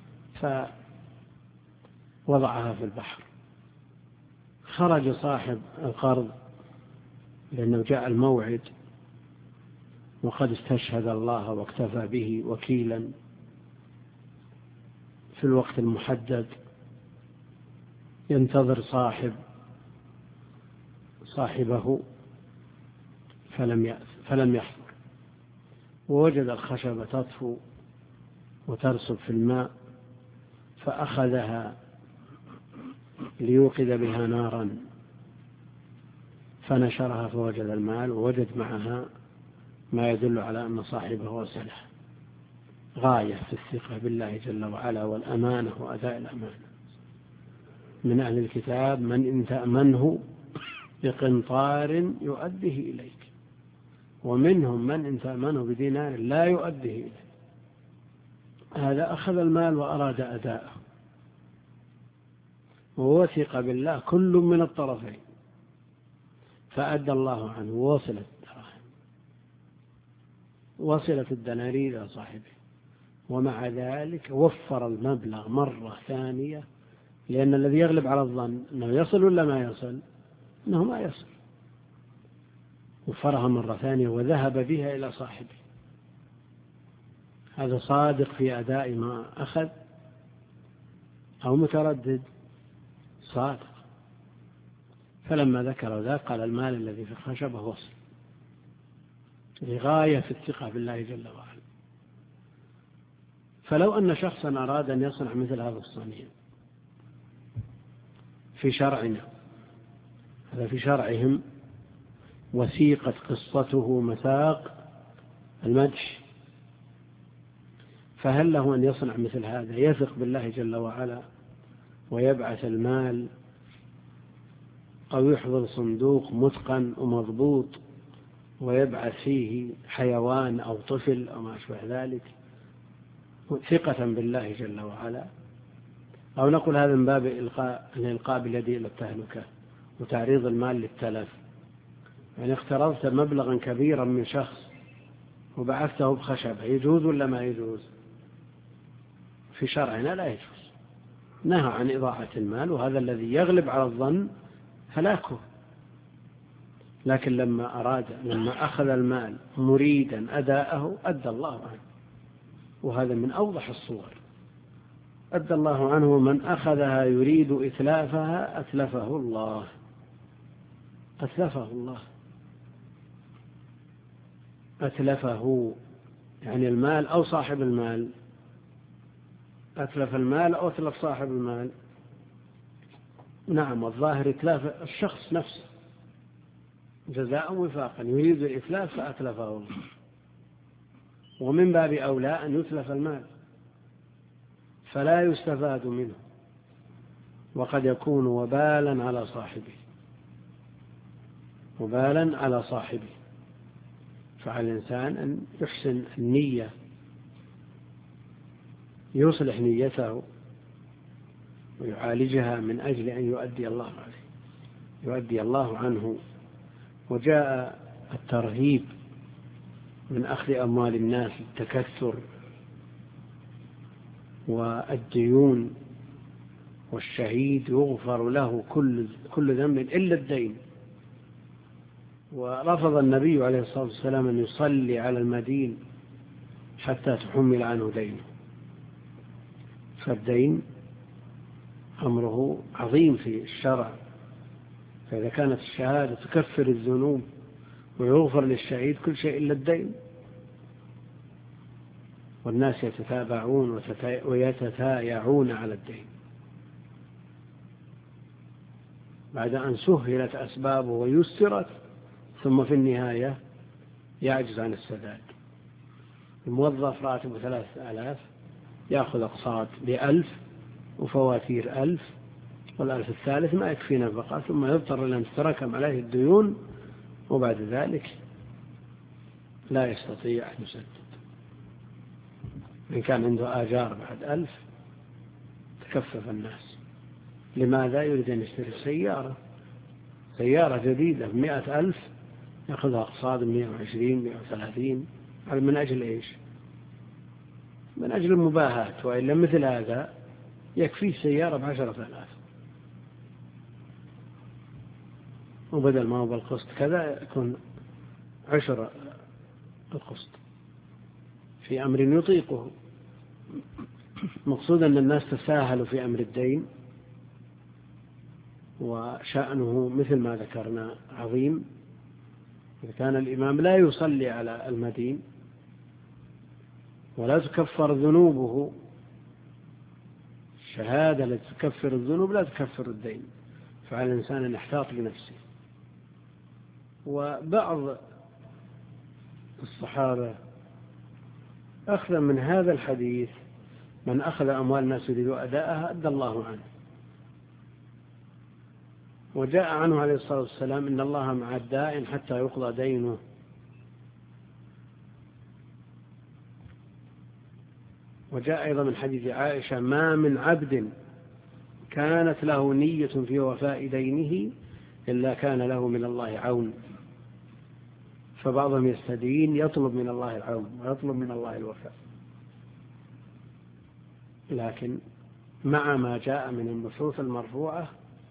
Speaker 2: فوضعها في البحر. خرج صاحب القرض لأنه جاء الموعد وقد استشهد الله واكتفى به وكيلا في الوقت المحدد، ينتظر صاحبه فلم يحضر، ووجد الخشبة تطفو وترسب في الماء، فأخذها ليوقد بها نارا فنشرها فوجد المال، ووجد معها ما يدل على أن صاحبه وصله. غاية في الثقة بالله جل وعلا والأمانة وأداء الأمانة. من أهل الكتاب من إن تأمنه بقنطار يؤديه إليك، ومنهم من إن تأمنه بدينار لا يؤديه إليك. هذا أخذ المال وأراد أداءه ووثق بالله كل من الطرفين، فأدى الله عنه ووصلت الدراهم، وصلت الدنانير إلى صاحبه، ومع ذلك وفر المبلغ مرة ثانية، لأن الذي يغلب على الظن أنه يصل ولا ما يصل، أنه ما يصل، وفرها مرة ثانية وذهب بها إلى صاحبه. هذا صادق في أداء ما أخذ أو متردد؟ صادق. فلما ذكر ذلك قال المال الذي في الخشبة وصل، لغاية في الثقة بالله جل وعلا. فلو أن شخصا أراد أن يصنع مثل هذا الصنيع في شرعنا، هذا في شرعهم وثيقة قصته مساق المدح، فهل له أن يصنع مثل هذا؟ يثق بالله جل وعلا ويبعث المال، أو يحضر صندوق متقن ومضبوط ويبعث فيه حيوان أو طفل أو ما أشبه ذلك ثقة بالله جل وعلا؟ أو نقول هذا من باب الإلقاء باليد إلى التهلكة وتعريض المال للتلف، يعني اقترضت مبلغا كبيرا من شخص وبعثته بخشبة، يجوز ولا ما يجوز؟ في شرعنا لا يجوز، نهى عن إضاعة المال، وهذا الذي يغلب على الظن هلاكه. لكن لما أخذ المال مريدا أداءه أدى الله عنه، وهذا من أوضح الصور. أدى الله عنه، من أخذها يريد إتلافها أتلفه الله، أتلفه الله، أتلفه يعني المال أو صاحب المال، أتلف المال أو أتلف صاحب المال. نعم، الظاهر إتلاف الشخص نفسه جزاء وفاقا، يريد الإتلاف فأتلفه الله، ومن باب أولى أن يتلف المال فلا يستفاد منه، وقد يكون وبالا على صاحبه، وبالا على صاحبه. فعلى الإنسان أن يحسن النية، يصلح نيته ويعالجها من أجل أن يؤدي الله عليه، يؤدي الله عنه. وجاء الترهيب من أخذ أموال الناس، التكثر والديون، والشهيد يغفر له كل ذنب إلا الدين. ورفض النبي عليه الصلاة والسلام أن يصلي على المدين حتى تحمل عنه دينه، فالدين أمره عظيم في الشرع. فإذا كانت الشهادة تكفر الذنوب ويغفر للشهيد كل شيء إلا الدين، والناس يتتابعون ويتتايعون على الدين بعد أن سهلت أسبابه ويسرت، ثم في النهاية يعجز عن السداد. الموظف راتبه 3000 يأخذ أقساط ب1000 وفواتير 1000، والألف الثالث ما يكفي نفقة، ثم يضطر أن تتراكم عليه الديون، وبعد ذلك لا يستطيع أن يسدد. إن كان عنده آجار بعد 1000 تكفف الناس. لماذا؟ يريد أن يشتري سيارة جديدة ب100,000 يأخذها أقساط 120 130. من أجل إيش؟ من أجل المباهات. وإلا مثل هذا يكفي سيارة ب10,000، وبدل ما هو بالقسط كذا يكون 10 القسط في أمر يطيقه. مقصود أن الناس تساهلوا في أمر الدين، وشأنه مثل ما ذكرنا عظيم. إذا كان الإمام لا يصلي على المدين ولا تكفر ذنوبه، الشهادة التي تكفر الذنوب لا تكفر الدين، فعلى الإنسان أن يحتاط لنفسه. وبعض الصحابة أخذ من هذا الحديث: من أخذ أموال الناس يريد أداءها أدى الله عنه. وجاء عنه عليه الصلاة والسلام: إن الله مع الدائن حتى يقضى دينه. وجاء أيضا من حديث عائشة: ما من عبد كانت له نية في وفاء دينه إلا كان له من الله عون. فبعضهم يستدين يطلب من الله العون ويطلب من الله الوفاء، لكن مع ما جاء من النصوص المرفوعة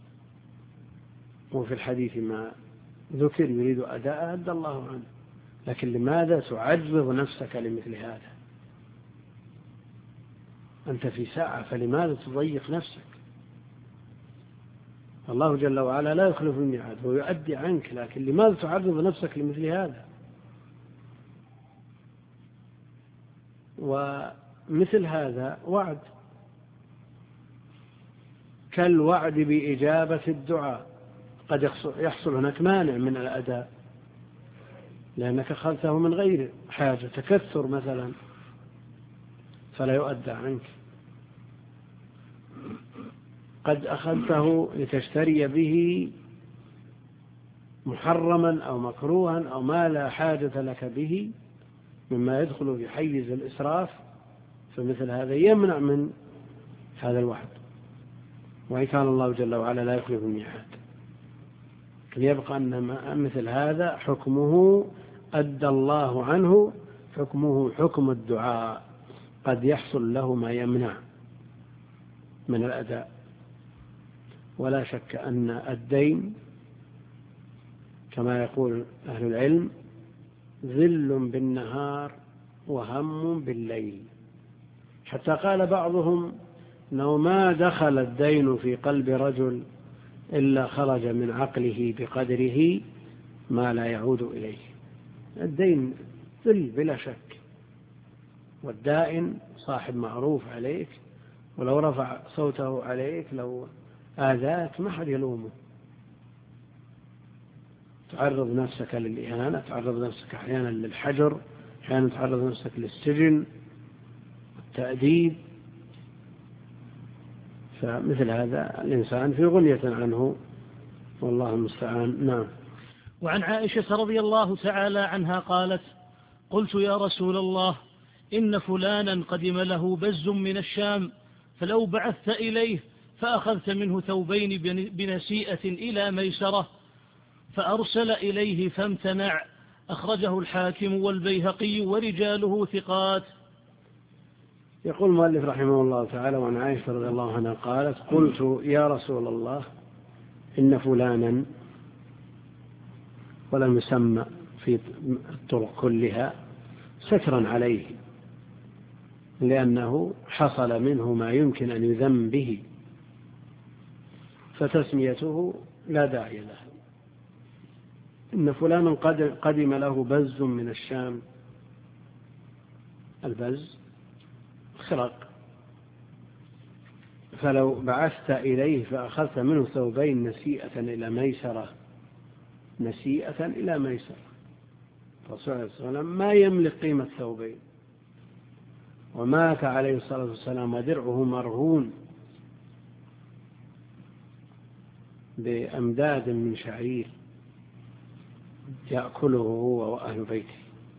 Speaker 2: وفي الحديث ما ذكر يريد أداء أدى الله عنه. لكن لماذا تعرض نفسك لمثل هذا؟ أنت في ساعة، فلماذا تضيق نفسك؟ الله جل وعلا لا يخلف الميعاد ويؤدي عنك، لكن لماذا تعرض نفسك لمثل هذا؟ ومثل هذا وعد كالوعد بإجابة الدعاء، قد يحصل هناك مانع من الأداء لأنك أخذته من غير حاجة، تكثر مثلا، فلا يؤدى عنك. قد أخذته لتشتري به محرما أو مكروها أو ما لا حاجة لك به مما يدخل في حيز الإسراف، فمثل هذا يمنع من هذا الوعد، وإن كان الله جل وعلا لا يخلف الميعاد. يبقى أن مثل هذا حكمه أدى الله عنه، حكمه حكم الدعاء، قد يحصل له ما يمنع من الأداء. ولا شك أن الدين كما يقول أهل العلم ظل بالنهار وهم بالليل، حتى قال بعضهم لو ما دخل الدين في قلب رجل إلا خرج من عقله بقدره ما لا يعود إليه. الدين ذل بلا شك، والدائن صاحب معروف عليك، ولو رفع صوته عليك لو آذاك ما حد يلومه. تعرض نفسك للإهانة، تعرض نفسك أحيانا للحجر، أحيانا تعرض نفسك للسجن والتأديب، فمثل هذا الإنسان في غنية عنه، والله المستعان. نعم.
Speaker 3: وعن عائشة رضي الله تعالى عنها قالت: قلت يا رسول الله إن فلانا قدم له بز من الشام، فلو بعثت إليه فأخذت منه ثوبين بنسيئة إلى ميسرة، فأرسل إليه فامتنع. أخرجه الحاكم والبيهقي ورجاله ثقات.
Speaker 2: يقول المؤلف رحمه الله تعالى: وعن عائشة رضي الله عنها قالت: قلت يا رسول الله إن فلانا، ولم يسمى في الطرق كلها، سترا عليه لأنه حصل منه ما يمكن أن يذم به، فتسميته لا داعي له. إن فلانا قدم له بز من الشام. البز خرق، فلو بعثت إليه فأخذت منه ثوبين نسيئة إلى ميسرة، نسيئة إلى ميسرة، الرسول عليه الصلاة والسلام ما يملك قيمة ثوبين، ومات عليه الصلاة والسلام ودرعه مرهون بأمداد من شعير يأكله هو وأهل بيته.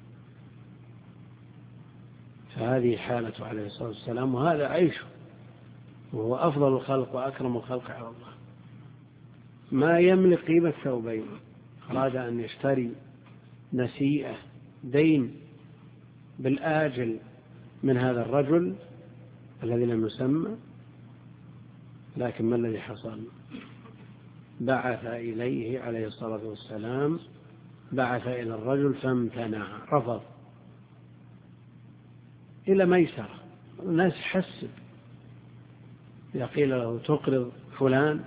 Speaker 2: فهذه حالته عليه الصلاة والسلام، وهذا عيشه، وهو أفضل الخلق وأكرم الخلق على الله، ما يملك قيمة ثوبين. أراد أن يشتري نسيئة دين بالآجل من هذا الرجل الذي لم يسمى، لكن ما الذي حصل؟ بعث إليه عليه الصلاة والسلام، بعث إلى الرجل فامتنع، رفض، إلى ميسرة. الناس حسب، إذا قيل له تقرض فلان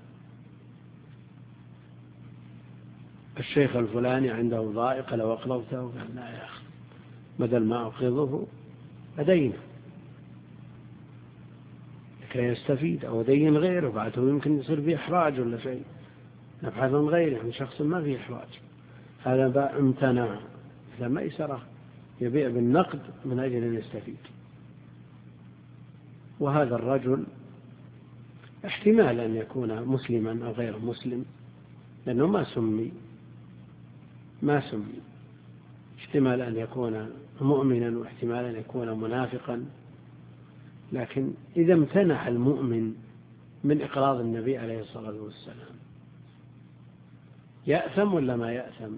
Speaker 2: الشيخ الفلاني عنده ضائقة لو أقرضته، قال لا يا أخي، بدل ما أقرضه أدينه لكي يستفيد، أو أدين غيره بعده يمكن يصير فيه إحراج ولا شيء، نبحث عن غيره، عن شخص ما فيه إحراج. هذا امتنع، هذا ميسرة، يبيع بالنقد من أجل أن يستفيد. وهذا الرجل احتمال أن يكون مسلما أو غير مسلم، لأنه ما سمي، احتمال أن يكون مؤمنا واحتمال أن يكون منافقا. لكن إذا امتنع المؤمن من إقراض النبي عليه الصلاة والسلام يأثم ولا ما يأثم؟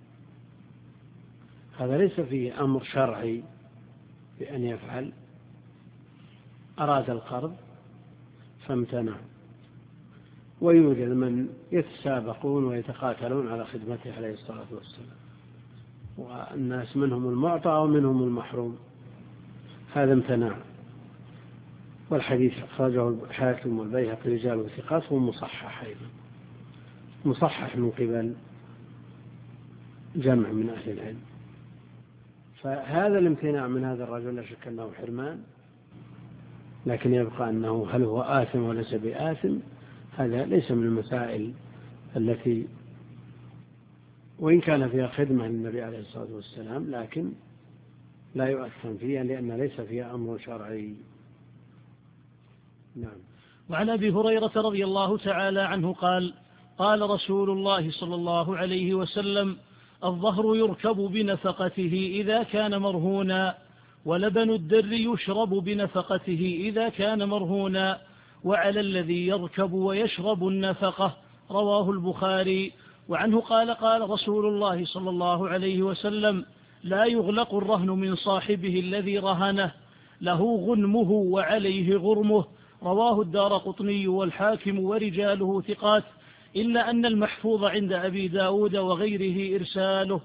Speaker 2: هذا ليس فيه أمر شرعي بأن يفعل، أراد القرض فامتنع، ويوجد من يتسابقون ويتقاتلون على خدمته عليه الصلاة والسلام، والناس منهم المعطى ومنهم المحروم، هذا امتنع. والحديث أخرجه الحاكم والبيهقي رجاله ثقات ومصحح أيضا، مصحح من قبل جمع من أهل العلم. فهذا الامتناع من هذا الرجل لا شك أنه حرمان، لكن يبقى أنه هل هو آثم وليس بآثم، هذا ليس من المسائل التي وإن كان فيها خدمة للنبي عليه الصلاة والسلام لكن لا يؤثم فيها لأن ليس فيها أمر شرعي. نعم.
Speaker 3: وعن أبي هريرة رضي الله تعالى عنه قال: قال رسول الله صلى الله عليه وسلم: الظهر يركب بنفقته إذا كان مرهونا، ولبن الدر يشرب بنفقته إذا كان مرهونا، وعلى الذي يركب ويشرب النفقة. رواه البخاري. وعنه قال: قال رسول الله صلى الله عليه وسلم: لا يغلق الرهن من صاحبه الذي رهنه، له غنمه وعليه غرمه. رواه الدارقطني والحاكم ورجاله ثقات، إلا أن المحفوظ عند أبي داود وغيره إرساله.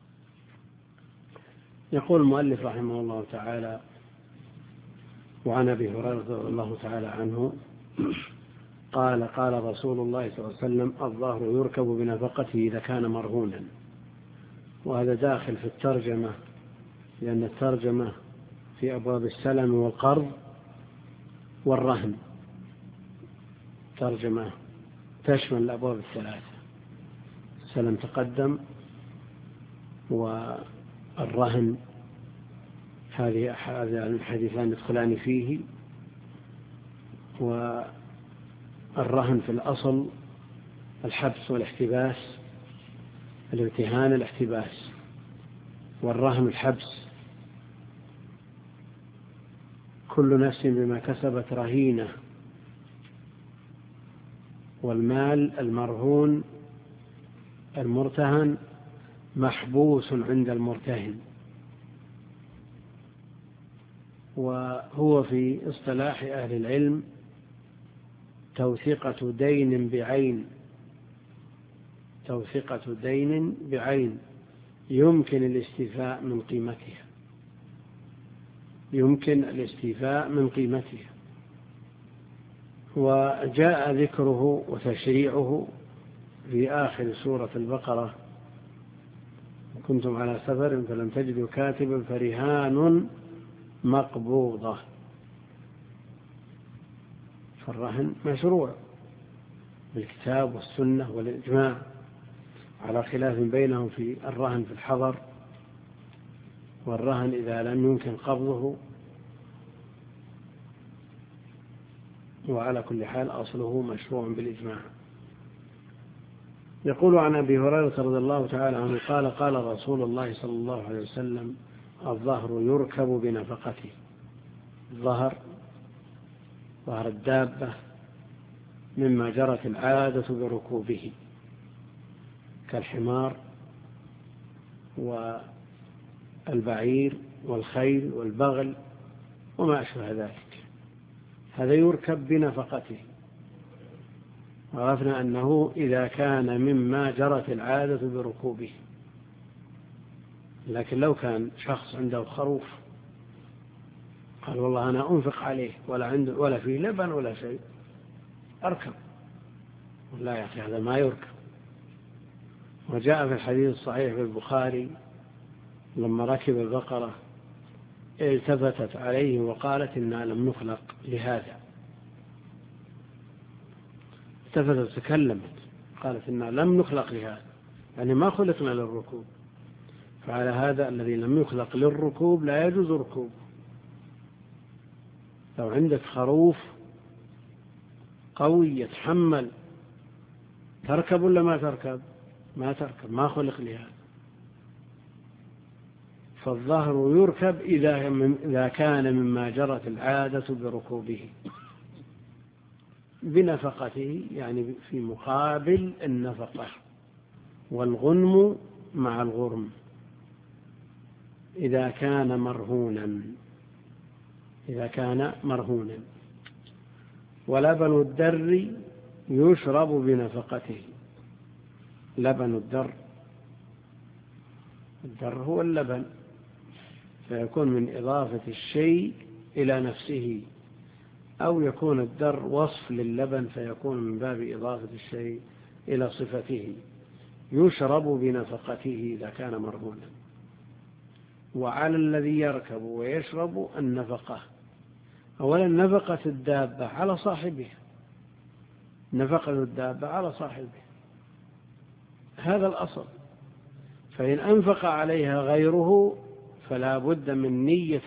Speaker 2: يقول المؤلف رحمه الله تعالى: وعن أبي هريرة رضي الله تعالى عنه قال: قال رسول الله صلى الله عليه وسلم: الظهر يركب بنفقته إذا كان مرهونا. وهذا داخل في الترجمة، لأن الترجمة في أبواب السلم والقرض والرهن، ترجمة تشمل الأبواب الثلاثة، السلم تقدم، والرهن هذا الحديثان يدخلان فيه. والرهن في الأصل الحبس والاحتباس، الامتهان الاحتباس، والرهن الحبس. كل نفس بما كسبت رهينة، والمال المرهون المرتهن محبوس عند المرتهن. وهو في اصطلاح أهل العلم توثيقة دين بعين، توثيقة دين بعين يمكن الاستيفاء من قيمتها، يمكن الاستيفاء من قيمتها. وجاء ذكره وتشريعه في آخر سورة البقرة: كنتم على سفر فلم تجدوا كاتبا فرهان مقبوضة. فالرهن مشروع بالكتاب والسنة والإجماع، على خلاف بينهم في الرهن في الحضر، والرهن إذا لم يمكن قبضه. وعلى كل حال أصله مشروع بالإجماع. يقول عن أبي هريرة رضي الله تعالى عنه قال: قال رسول الله صلى الله عليه وسلم: الظهر يركب بنفقته. الظهر ظهر الدابة مما جرت العادة بركوبه، كالحمار والبعير والخيل والبغل وما أشبه ذلك، هذا يركب بنفقته. عرفنا أنه إذا كان مما جرت العادة بركوبه. لكن لو كان شخص عنده خروف قال: والله أنا أنفق عليه ولا فيه لبن ولا شيء، أركب، لا يا أخي هذا ما يركب. وجاء في الحديث الصحيح في البخاري لما ركب البقرة التفتت عليه وقالت: إنا لم نخلق لهذا. التفتت تكلمت قالت: إنا لم نخلق لهذا، يعني ما خلقنا للركوب. فعلى هذا الذي لم يخلق للركوب لا يجوز ركوب. لو عندك خروف قوي يتحمل، تركب ولا ما تركب؟ ما تركب، ما خلق لهذا. فالظهر يركب إذا كان مما جرت العادة بركوبه بنفقته، يعني في مقابل النفقة. والغنم مع الغرم إذا كان مرهونا. ولبن الدر يشرب بنفقته. لبن الدر هو اللبن، فيكون من إضافة الشيء إلى نفسه، أو يكون الدر وصف للبن فيكون من باب إضافة الشيء إلى صفته. يشرب بنفقته إذا كان مرهونا. وعلى الذي يركب ويشرب النفقة. أولا نفقة الدابة على صاحبها، هذا الأصل. فإن أنفق عليها غيره فلا بد من نية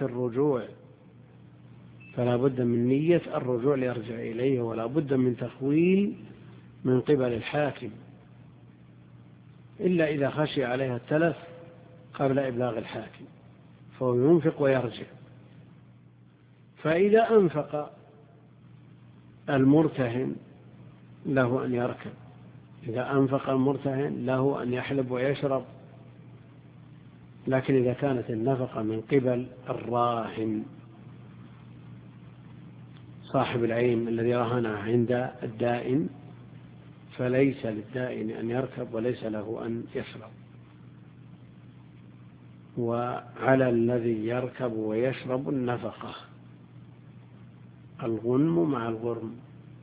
Speaker 2: الرجوع ليرجع إليه، ولا بد من تخويل من قبل الحاكم، إلا إذا خشي عليها التلف قبل إبلاغ الحاكم، فهو ينفق ويرجع. فإذا أنفق المرتهن له أن يركب، إذا أنفق المرتهن له أن يحلب ويشرب. لكن إذا كانت النفقة من قبل الراهن صاحب العين الذي رهنها عند الدائن، فليس للدائن أن يركب وليس له أن يشرب. وعلى الذي يركب ويشرب النفقة، الغنم مع الغرم.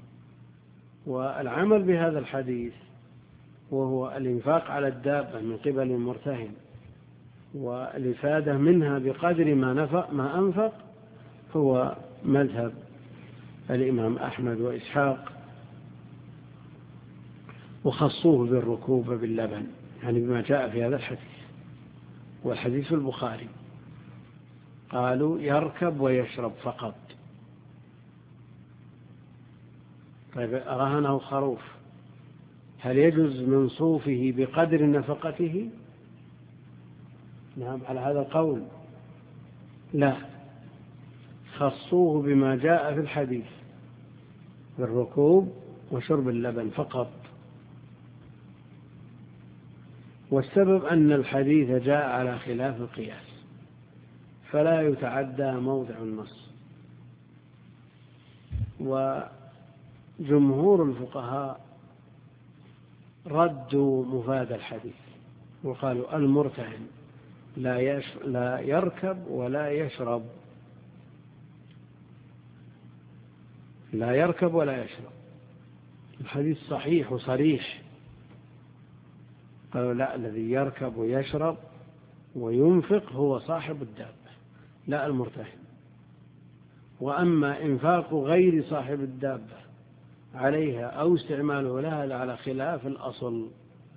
Speaker 2: والعمل بهذا الحديث وهو الإنفاق على الدابة من قبل المرتهن، والإفادة منها بقدر ما أنفق، هو مذهب الإمام أحمد وإسحاق، وخصوه بالركوب باللبن، يعني بما جاء في هذا الحديث. والحديث البخاري قالوا يركب ويشرب فقط. طيب رهنه خروف، هل يجوز من صوفه بقدر نفقته؟ نعم، على هذا القول لا، خصوه بما جاء في الحديث بالركوب وشرب اللبن فقط. والسبب أن الحديث جاء على خلاف القياس، فلا يتعدى موضع النص. وجمهور الفقهاء ردوا مفاد الحديث وقالوا المرتهن لا يركب ولا يشرب، لا يركب ولا يشرب. الحديث صحيح وصريح. قالوا لا، الذي يركب ويشرب وينفق هو صاحب الدابة لا المرتهن. وأما إنفاق غير صاحب الدابة عليها أو استعماله لها على خلاف الأصل،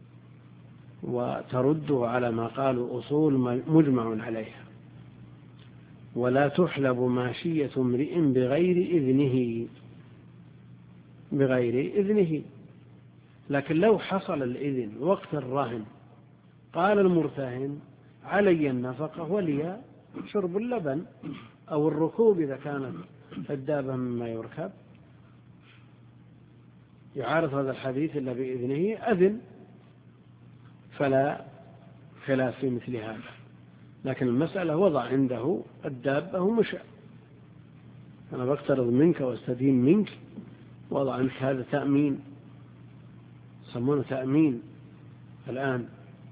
Speaker 2: وترده على ما قالوا أصول مجمع عليها. ولا تحلب ماشية امرئ بغير إذنه. لكن لو حصل الإذن وقت الرهن قال المرتهن علي النفقة ولي شرب اللبن أو الركوب إذا كانت الدابة مما يركب، يعارض هذا الحديث إلا بإذنه، أذن، فلا خلاف في مثل هذا. لكن المسألة وضع عنده الدابة ومشى، أنا بقترض منك واستدين منك، وضع عنك هذا تأمين، يسمونه تأمين الآن.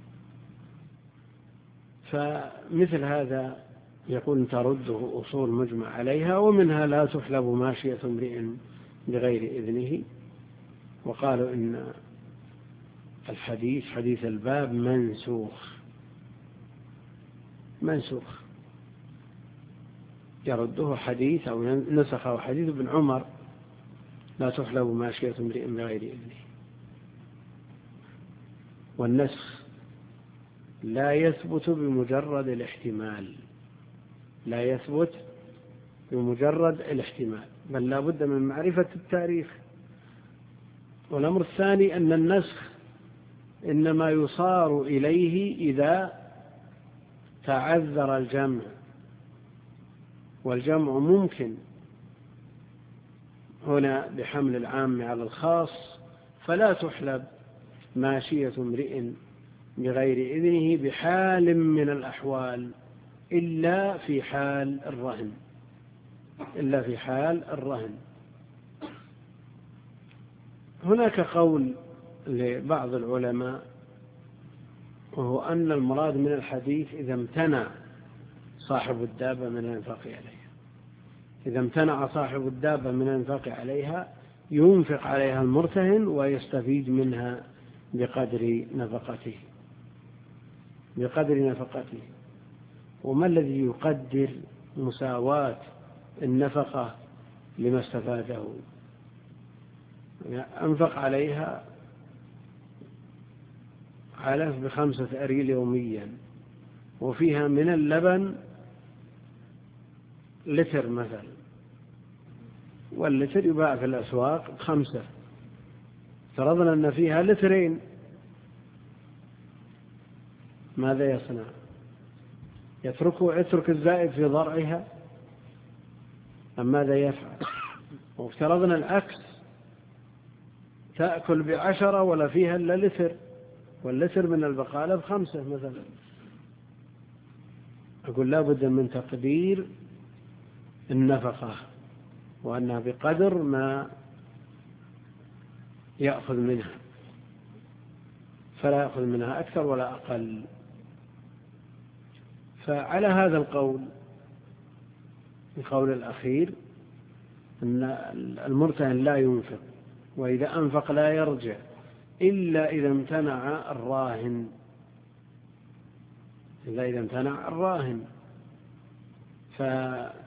Speaker 2: فمثل هذا يقول ترده أصول مجمع عليها، ومنها لا تحلب ماشية امرئ بغير إذنه. وقالوا إن الحديث حديث الباب منسوخ، يرده حديث أو نسخه حديث ابن عمر لا تحلب ماشية امرئ بغير إذنه. والنسخ لا يثبت بمجرد الاحتمال، بل لا بد من معرفة التاريخ. والأمر الثاني أن النسخ إنما يصار إليه إذا تعذر الجمع، والجمع ممكن هنا بحمل العام على الخاص، فلا تحلب ماشية امرئ بغير إذنه بحال من الأحوال إلا في حال الرهن. هناك قول لبعض العلماء وهو أن المراد من الحديث إذا امتنع صاحب الدابة من الإنفاق عليها، إذا امتنع صاحب الدابة من الإنفاق عليها ينفق عليها المرتهن ويستفيد منها بقدر نفقته. وما الذي يقدر مساواة النفقة لما استفاده؟ أنفق عليها علف ب5 أريل يوميا وفيها من اللبن لتر مثلا، واللتر يباع في الأسواق ب5، فرضنا أن فيها لترين، ماذا يصنع؟ يترك الزائد في ضرعها أم ماذا يفعل؟ وافترضنا العكس، تأكل ب10 ولا فيها إلا لتر، واللتر من البقالة ب5 مثلا. أقول لا بد من تقدير النفقة وأنها بقدر ما يأخذ منها، فلا يأخذ منها أكثر ولا أقل. فعلى هذا القول الأخير أن المرتهن لا ينفق، وإذا أنفق لا يرجع إلا إذا امتنع الراهن. فإذا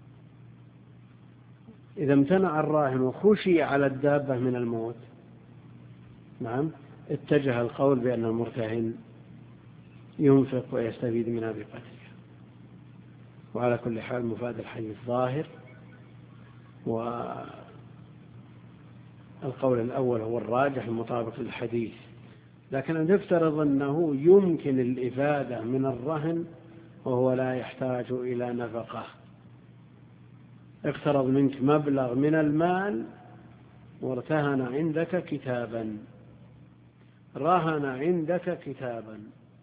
Speaker 2: امتنع الراهن وخشي على الدابة من الموت، نعم، اتجه القول بأن المرتهن ينفق ويستفيد منها بقدرها. وعلى كل حال مفاد الحديث ظاهر، والقول الأول هو الراجح المطابق للحديث. لكن أن تفترض أنه يمكن الإفادة من الرهن وهو لا يحتاج إلى نفقة. اقترض منك مبلغ من المال وارتهن عندك كتابا، رهن عندك كتابا،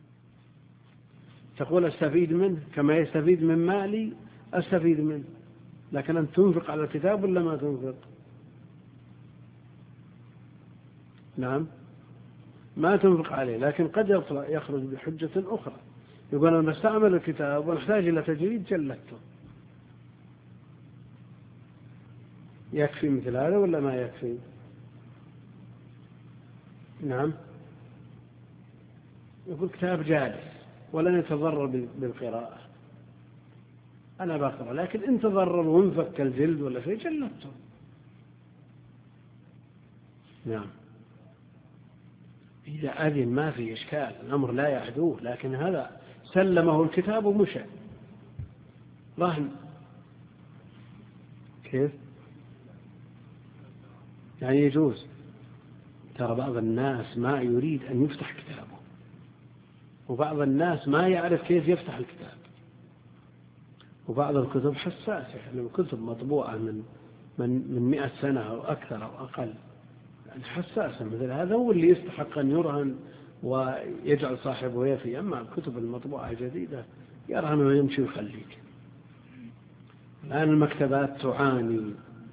Speaker 2: تقول أستفيد منه كما يستفيد من مالي، أستفيد منه، لكن أن تنفق على الكتاب ولا ما تنفق؟ نعم، ما تنفق عليه، لكن قد يخرج بحجة أخرى، يقول أنا بستعمل الكتاب ونحتاج إلى تجريد جلدته. يكفي مثل هذا ولا ما يكفي؟ نعم، يقول كتاب جالس ولن يتضرر بالقراءة، أنا بقرأ، لكن إن تضرر وانفك الجلد ولا شيء جلدته. نعم، إذا أذن ما في إشكال، الأمر لا يعدوه، لكن هذا سلمه الكتاب ومشى رهن. كيف؟ يعني يجوز. ترى بعض الناس ما يريد أن يفتح كتابه، وبعض الناس ما يعرف كيف يفتح الكتاب، وبعض الكتب حساسة، يعني الكتب مطبوعة من 100 سنة أو أكثر أو أقل، يعني حساسة. مثل هذا هو اللي يستحق أن يرهن ويجعل صاحبه يفي. أما الكتب المطبوعة الجديدة يرهن ويمشي ويخليك. الآن المكتبات تعاني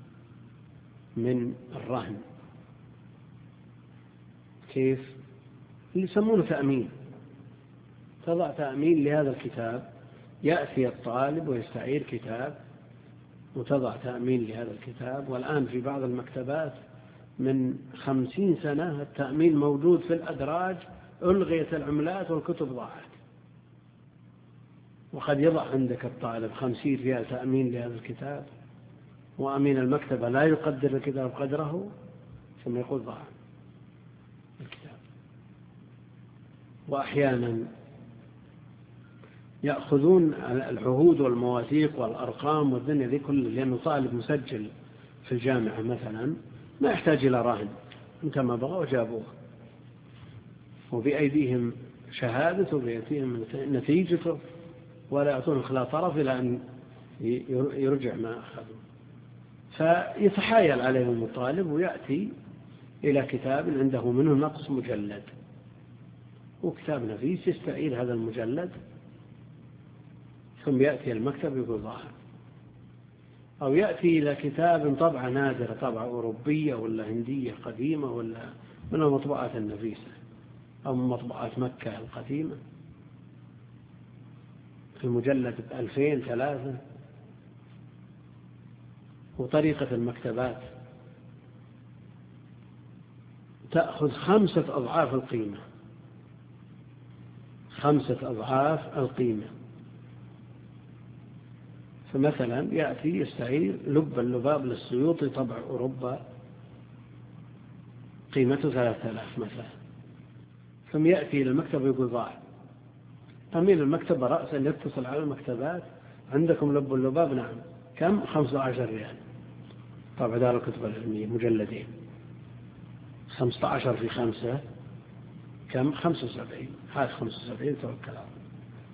Speaker 2: من الرهن. كيف؟ اللي يسمونه تأمين، تضع تأمين لهذا الكتاب، يأتي الطالب ويستعير كتاب وتضع تأمين لهذا الكتاب. والآن في بعض المكتبات من 50 سنة التأمين موجود في الأدراج، ألغيت العملات والكتب ضاعت. وقد يضع عندك الطالب 50 ريال تأمين لهذا الكتاب، وأمين المكتبة لا يقدر الكتاب قدره، ثم يقول ضاع الكتاب. وأحيانا يأخذون العهود والمواثيق والأرقام والدنيا ذي كله، لأنه طالب مسجل في الجامعة مثلا ما يحتاج إلى راهن، انت ما بغوا جابوه، وبأيديهم شهادته وبأيديهم نتيجته، ولا يعطون خلا طرف إلى أن يرجع ما أخذوا. فيتحايل عليهم الطالب ويأتي إلى كتاب عنده منه نقص مجلد، وكتاب نفيس يستعير هذا المجلد، ثم يأتي المكتب يقول ظاهر، أو يأتي إلى كتاب طبعة نادرة، طبعة أوروبية ولا هندية قديمة ولا من المطبوعات النفيسة أو من مطبوعات مكة القديمة، في مجلد 2000-3، وطريقة المكتبات تأخذ 5 أضعاف القيمة، 5 أضعاف القيمة. فمثلا يأتي يستعير لب اللباب للسيوطي طبع أوروبا قيمته 3000 مثلا، ثم يأتي إلى المكتب ويقول ضاع. أمير المكتبة رأسا يتصل على المكتبات، عندكم لب اللباب؟ نعم. كم؟ 15 ريال. طبعا دار الكتب العلمية مجلدين، 15 في 5 كم؟ 75. هذا 75 توكل على الله.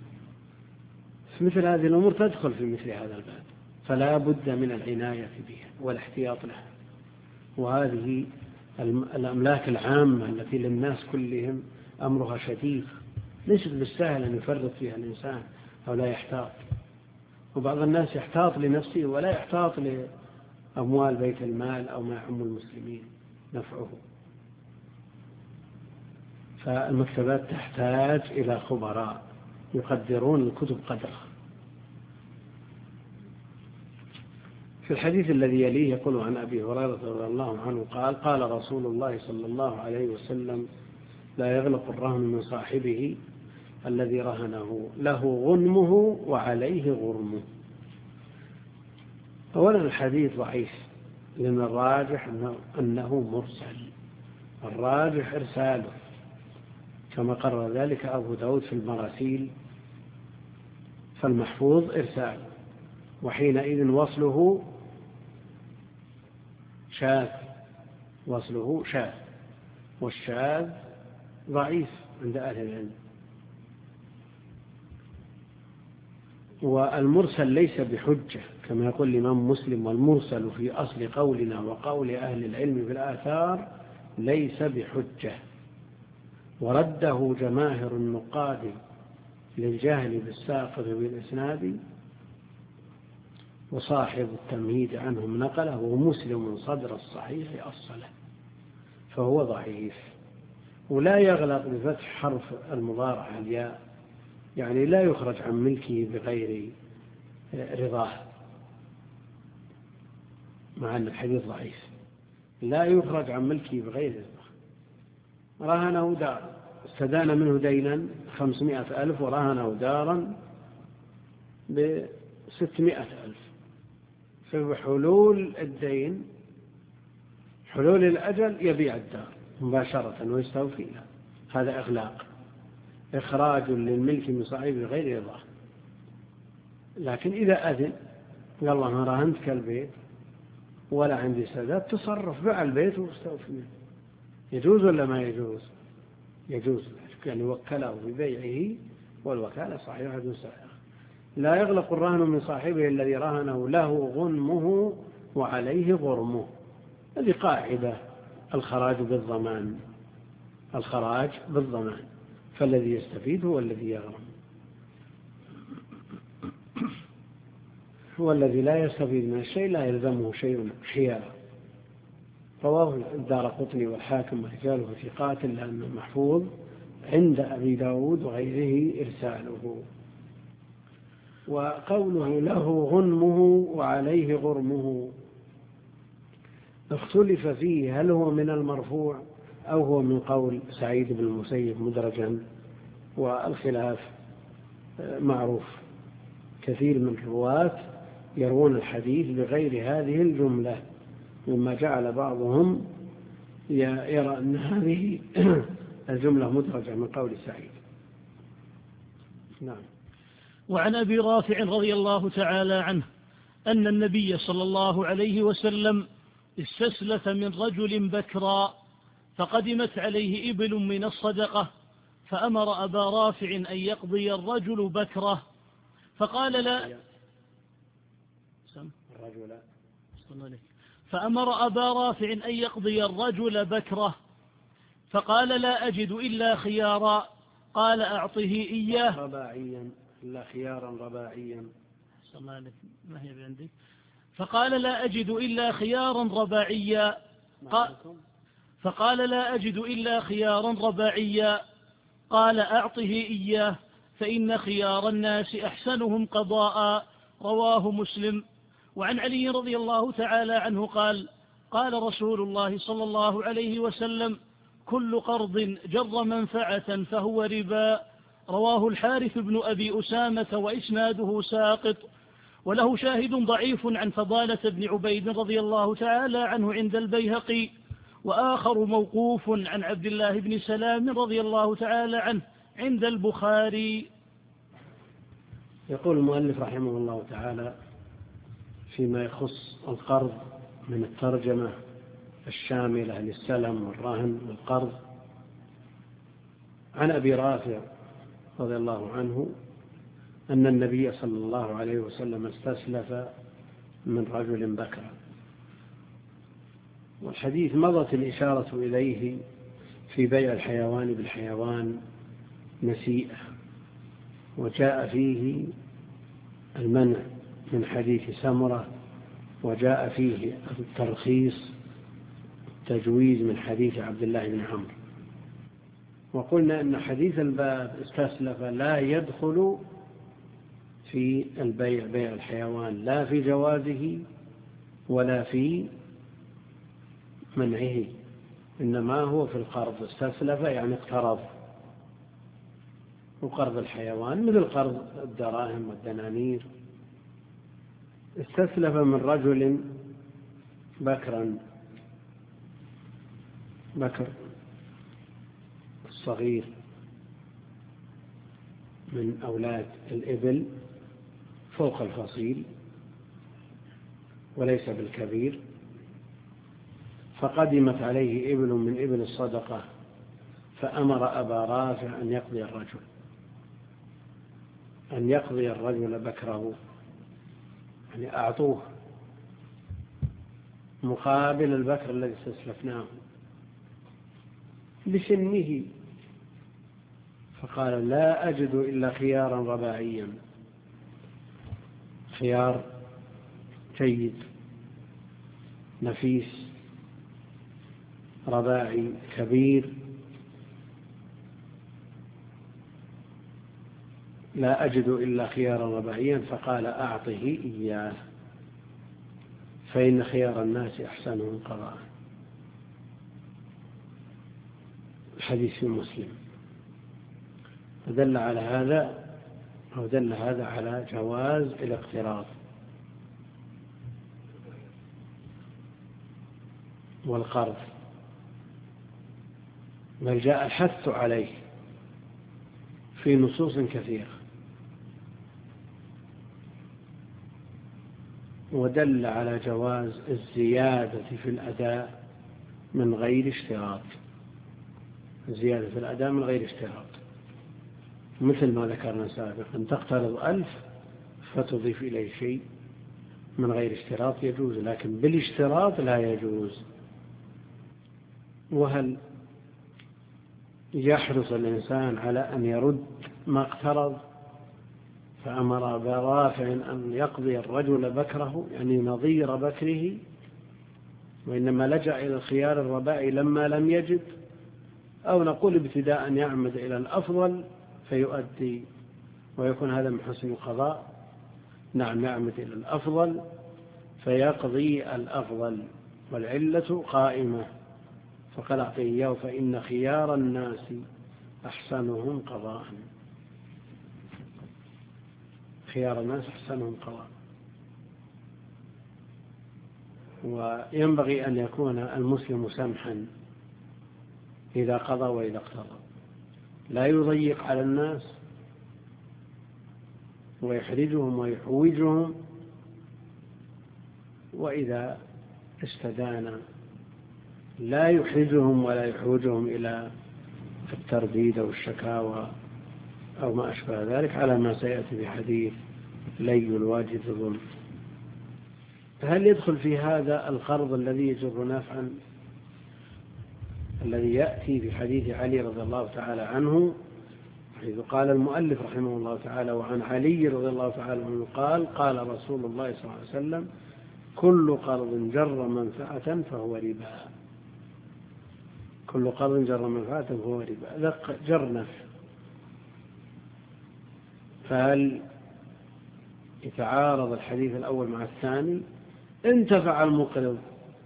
Speaker 2: مثل هذه الأمور تدخل في مثل هذا الباب، فلا بد من العناية بها والاحتياط لها. وهذه الأملاك العامة التي للناس كلهم أمرها شديد، ليست بالسهل أن يفرط فيها الإنسان أو لا يحتاط. وبعض الناس يحتاط لنفسه ولا يحتاط لأموال بيت المال أو ما يعم المسلمين نفعه. فالمكتبات تحتاج إلى خبراء يقدرون الكتب قدرها. في الحديث الذي يليه يقول عن أبي هريرة رضي الله عنه قال: قال رسول الله صلى الله عليه وسلم: لا يغلق الرهن من صاحبه الذي رهنه، له غنمه وعليه غرمه. أولا الحديث ضعيف، لأن الراجح أنه مرسل، الراجح إرساله كما قرر ذلك أبو داود في المراسيل، فالمحفوظ إرساله، وحينئذ وصله شاذ، وصله شاذ، والشاذ ضعيف عند أهل العلم. والمرسل ليس بحجة كما يقول الإمام مسلم: والمرسل في أصل قولنا وقول أهل العلم بالآثار ليس بحجة. ورده جماهر النقاد للجهل بالساقط بالإسناد، وصاحب التمهيد عنهم نقله، ومسلم صدر الصحيح أصله، فهو ضعيف. ولا يغلق بفتح حرف المضارع الياء، يعني لا يخرج عن ملكه بغير رضاه، مع أن الحديث ضعيف. لا يخرج عن ملكه بغير رضاه. رهنه دار، استدان منه دينا 500,000 ورهنه دارا ب600,000، فبحلول الدين، حلول الأجل، يبيع الدار مباشرة ويستوفيها. هذا إغلاق، إخراج للملك من صاحبه غير رضاه. لكن إذا أذن قال: الله ما رهنتك البيت ولا عندي سداد، تصرف، بيع البيت واستوفيه. يجوز ولا ما يجوز؟ يجوز، يعني وكله ببيعه، والوكالة صحيحة سائغة. لا يغلق الرهن من صاحبه الذي رهنه، له غنمه وعليه غرمه. هذه قاعدة، الخراج بالضمان، الخراج بالضمان، فالذي يستفيد هو الذي يغرم، هو الذي لا يستفيد من الشيء لا يلزمه شيء حيالا. رواه الدارقطني والحاكم ورجاله ثقات، لأنه محفوظ عند أبي داود وغيره إرساله. وقوله له غنمه وعليه غرمه اختلف فيه، هل هو من المرفوع أو هو من قول سعيد بن المسيب مدرجا، والخلاف معروف. كثير من الرواة يروون الحديث بغير هذه الجملة، مما جعل بعضهم يرى أن هذه الجملة مدرجة من قول سعيد. نعم.
Speaker 3: وعن أبي رافع رضي الله تعالى عنه أن النبي صلى الله عليه وسلم استسلف من رجل بكرا، فقدمت عليه إبل من الصدقة، فأمر أبا رافع أن يقضي الرجل بكره، فقال لا فأمر أبا رافع أن يقضي الرجل بكره، فقال: لا أجد إلا خيارا، قال أعطه إياه.
Speaker 2: رباعيا إلا خيارا رباعيا.
Speaker 3: ما هي عندي؟ فقال لا أجد إلا خيارا رباعيا. فقال لا أجد إلا خيارا رباعيا. قال أعطه إياه فإن خيار الناس أحسنهم قضاء. رواه مسلم. وعن علي رضي الله تعالى عنه قال قال رسول الله صلى الله عليه وسلم كل قرض جر منفعة فهو ربا. رواه الحارث بن أبي أسامة وإسناده ساقط، وله شاهد ضعيف عن فضالة بن عبيد رضي الله تعالى عنه عند البيهقي، وآخر موقوف عن عبد الله بن سلام رضي الله تعالى عنه عند البخاري.
Speaker 2: يقول المؤلف رحمه الله تعالى فيما يخص القرض من الترجمة الشاملة للسلم والرهن والقرض: عن أبي رافع رضي الله عنه أن النبي صلى الله عليه وسلم استسلف من رجل بكرا. والحديث مضت الإشارة إليه في بيع الحيوان بالحيوان نسيئة، وجاء فيه المنع من حديث سمرة، وجاء فيه الترخيص التجويز من حديث عبد الله بن عمرو. وقلنا أن حديث الباب استسلف لا يدخل في البيع بيع الحيوان، لا في جوازه ولا في منعه، إنما هو في القرض. استسلف يعني اقترض، وقرض الحيوان مثل قرض الدراهم والدنانير. استسلف من رجل بكرا، بكر الصغير من أولاد الإبل فوق الفصيل وليس بالكبير، فقدمت عليه إبل من إبل الصدقة، فأمر أبا رافع أن يقضي الرجل بكره، يعني أعطوه مقابل البكر الذي استسلفناه لسنه. فقال لا أجد إلا خيارا رباعيا، خيار جيد نفيس رباعي كبير، لا أجد إلا خيارا رباعيا. فقال أعطه إياه فإن خيار الناس أحسنهم قضاء. الحديث في مسلم. دل هذا على جواز الاقتراض والقرض، بل جاء الحث عليه في نصوص كثيرة، ودل على جواز الزيادة في الأداء من غير اشتراط. الزيادة في الأداء من غير اشتراط، مثل ما ذكرنا سابقا: تقترض 1000 فتضيف إليه شيء من غير اشتراط يجوز، لكن بالاشتراط لا يجوز. وهل يحرص الإنسان على أن يرد ما اقترض؟ فأمر أبا رافع أن يقضي الرجل بكره، يعني نظير بكره، وإنما لجأ إلى الخيار الرباعي لما لم يجد، أو نقول ابتداء يعمد إلى الأفضل فيؤدي ويكون هذا من حسن القضاء. نعم، يعمد إلى الأفضل فيقضي الأفضل، والعلة قائمة. فقال أعطيه إياه فإن خيار الناس أحسنهم قضاء. خيار الناس أحسنهم قضاء. وينبغي أن يكون المسلم سمحا إذا قضى وإذا اقتضى، لا يضيق على الناس ويحرجهم ويحوجهم، وإذا استدان لا يحرجهم ولا يحوجهم إلى الترديد أو الشكاوى أو ما أشبه ذلك، على ما سيأتي بحديث لي الواجد ظلم. هل يدخل في هذا القرض الذي يجر نفعا الذي يأتي في حديث علي رضي الله تعالى عنه حيث قال المؤلف رحمه الله تعالى: وعن علي رضي الله تعالى عنه قال: قال رسول الله صلى الله عليه وسلم: كل قرض جر منفعة فهو ربا. كل قرض جر منفعة فهو ربا، جر نفع. فهل يتعارض الحديث الأول مع الثاني؟ انتفع المقرض،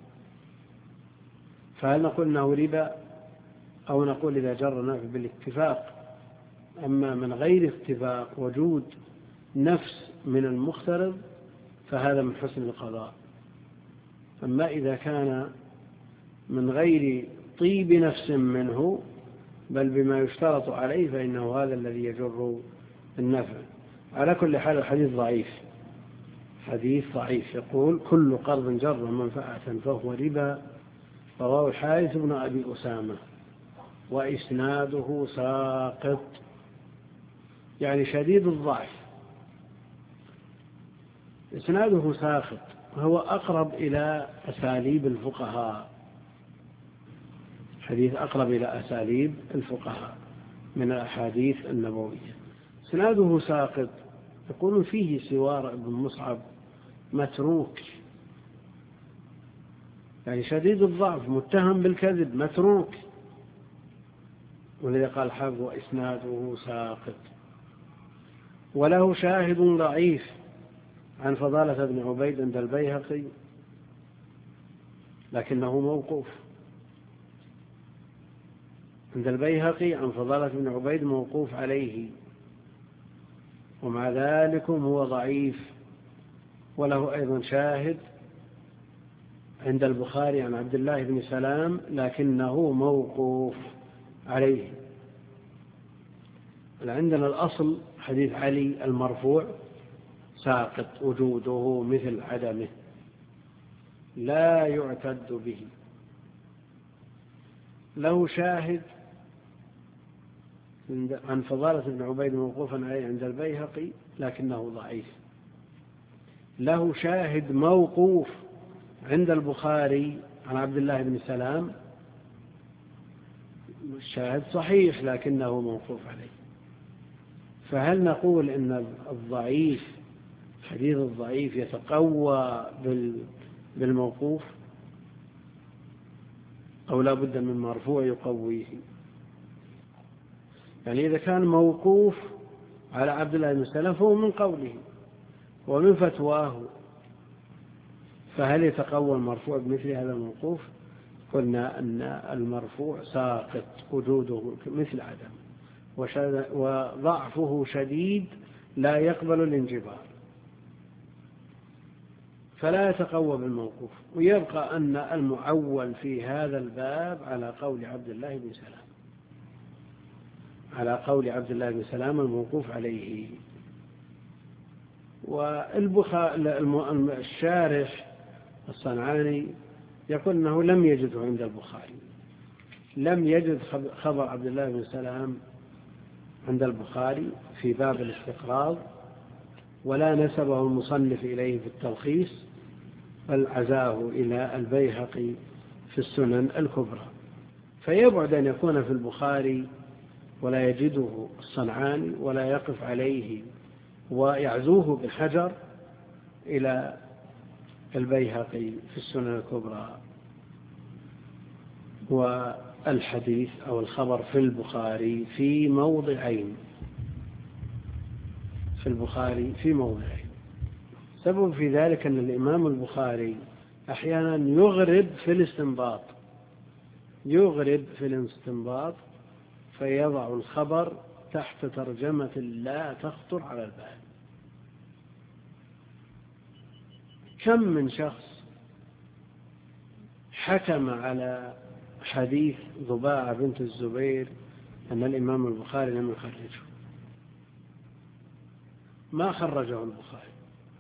Speaker 2: فهل نقول أنه ربا أو نقول إذا جر نفع بالاتفاق؟ أما من غير اتفاق وجود نفس من المقترض فهذا من حسن القضاء. أما إذا كان من غير طيب نفس منه بل بما يشترط عليه فإنه هذا الذي يجر النفع. على كل حال الحديث ضعيف، حديث ضعيف. يقول: كل قرض جر منفعة فهو ربا، رواه الحارث بن أبي أسامة، وإسناده ساقط، يعني شديد الضعف. إسناده ساقط، هو أقرب إلى أساليب الفقهاء، حديث أقرب إلى أساليب الفقهاء من الأحاديث النبوية. إسناده ساقط، يقول فيه سوار بن مصعب متروك، يعني شديد الضعف، متهم بالكذب، متروك. ولذا قال الحافظ: وإسناده ساقط. وله شاهد ضعيف عن فضالة بن عبيد عند البيهقي لكنه موقوف. عند البيهقي عن فضالة بن عبيد موقوف عليه، ومع ذلك هو ضعيف. وله أيضا شاهد عند البخاري عن عبد الله بن سلام لكنه موقوف عليه. عندنا الأصل حديث علي المرفوع ساقط، وجوده مثل عدمه، لا يعتد به. له شاهد عن فضالة بن عبيد موقوفا عليه عند البيهقي لكنه ضعيف. له شاهد موقوف عند البخاري عن عبد الله بن سلام، الشاهد صحيح لكنه موقوف عليه. فهل نقول إن الضعيف، حديث الضعيف، يتقوى بالموقوف أو لا بد من مرفوع يقويه؟ يعني إذا كان موقوف على عبد الله بن سلام فهو من قوله ومن فتواه، فهل يتقوى المرفوع بمثل هذا الموقوف؟ قلنا أن المرفوع ساقط، وجوده مثل عدم، وضعفه شديد لا يقبل الانجبار، فلا يتقوى بالموقوف. ويبقى أن المعول في هذا الباب على قول عبد الله بن سلام، على قول عبد الله بن سلام الموقوف عليه. الشارح الصنعاني يقول أنه لم يجده عند البخاري، لم يجد خبر عبد الله بن سلام عند البخاري في باب الاستقراض، ولا نسبه المصنف إليه في التلخيص، بل عزاه إلى البيهقي في السنن الكبرى. فيبعد أن يكون في البخاري ولا يجده الصنعاني ولا يقف عليه ويعزوه بالحجر إلى البيهقي في السنن الكبرى. والحديث أو الخبر في البخاري في موضعين، في البخاري في موضعين. سبب في ذلك أن الإمام البخاري أحيانا يغرب في الاستنباط، يغرب في الاستنباط فيضع الخبر تحت ترجمة لا تخطر على البال. كم من شخص حكم على حديث ضباعة بنت الزبير أن الإمام البخاري لم يخرجه، ما خرجه البخاري.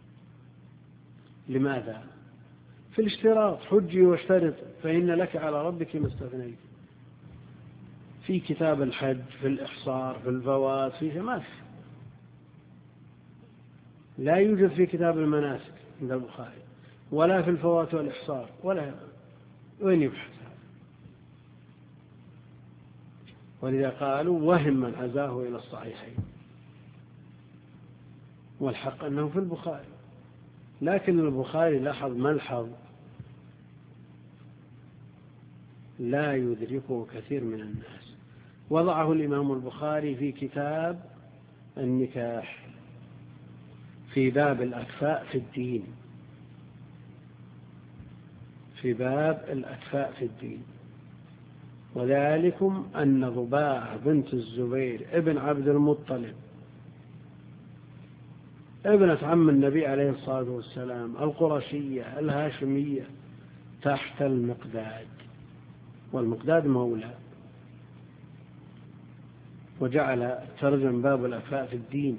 Speaker 2: لماذا؟ في الاشتراط، حجي واشترط فإن لك على ربك ما استثنيت. في كتاب الحج، في الإحصار، في الفوات، في ما لا يوجد في كتاب المناسك عند البخاري، ولا في الفوات والإحصار، ولا وين يبحث هذا؟ ولذا قالوا وهم من عزاه إلى الصحيحين، والحق أنه في البخاري، لكن البخاري لاحظ ملحظ لا يدركه كثير من الناس، وضعه الإمام البخاري في كتاب النكاح في باب الأكفاء في الدين، في باب الأكفاء في الدين، وذلكم أن ضباع بنت الزبير ابن عبد المطلب ابنة عم النبي عليه الصلاة والسلام القرشية الهاشمية تحت المقداد، والمقداد مولى، وجعل ترجم باب الأكفاء في الدين،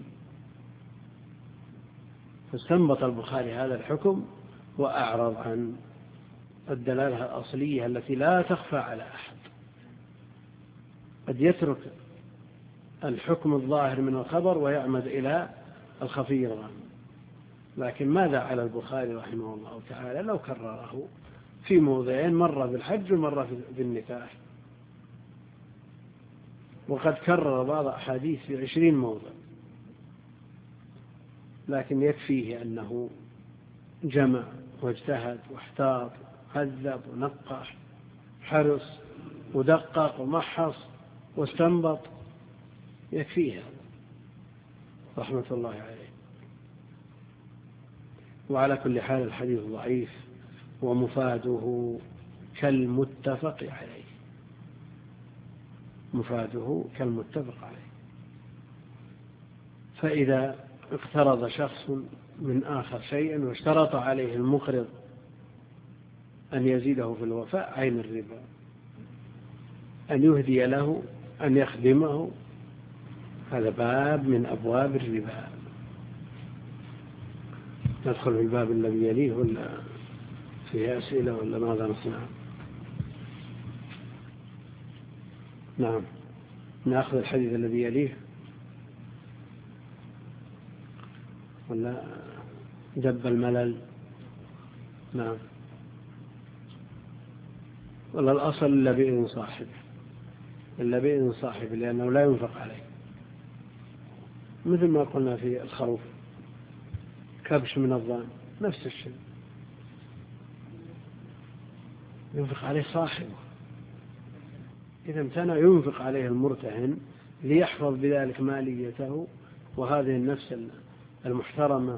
Speaker 2: فاستنبط البخاري هذا الحكم وأعرض عن الدلالة الأصلية التي لا تخفى على أحد. قد يترك الحكم الظاهر من الخبر ويعمد إلى الخفي الغامض، لكن ماذا على البخاري رحمه الله تعالى لو كرره في موضعين، مرة بالحج ومرة بالنكاح، وقد كرر بعض أحاديث في 20 موضع، لكن يكفيه أنه جمع واجتهد واحتاط هذب ونقح حرص ودقق ومحص واستنبط، يكفيه رحمة الله عليه. وعلى كل حال الحديث ضعيف ومفاده كالمتفق عليه، مفاده كالمتفق عليه. فإذا اقترض شخص من آخر شيئا واشترط عليه المقرض أن يزيده في الوفاء عين الربا، أن يهدي له، أن يخدمه، هذا باب من أبواب الربا. ندخل في الباب الذي يليه ولا فيه أسئلة ولا ماذا نصنع؟ نعم، نأخذ الحديث الذي يليه ولا دب الملل؟ نعم، ولا الأصل إلا بإذن صاحبه، إلا بإذن صاحبه، لأنه لا ينفق عليه، مثل ما قلنا في الخروف كبش من الضان نفس الشيء، ينفق عليه صاحبه. إذا امتنع ينفق عليه المرتهن ليحفظ بذلك ماليته وهذه النفس المحترمة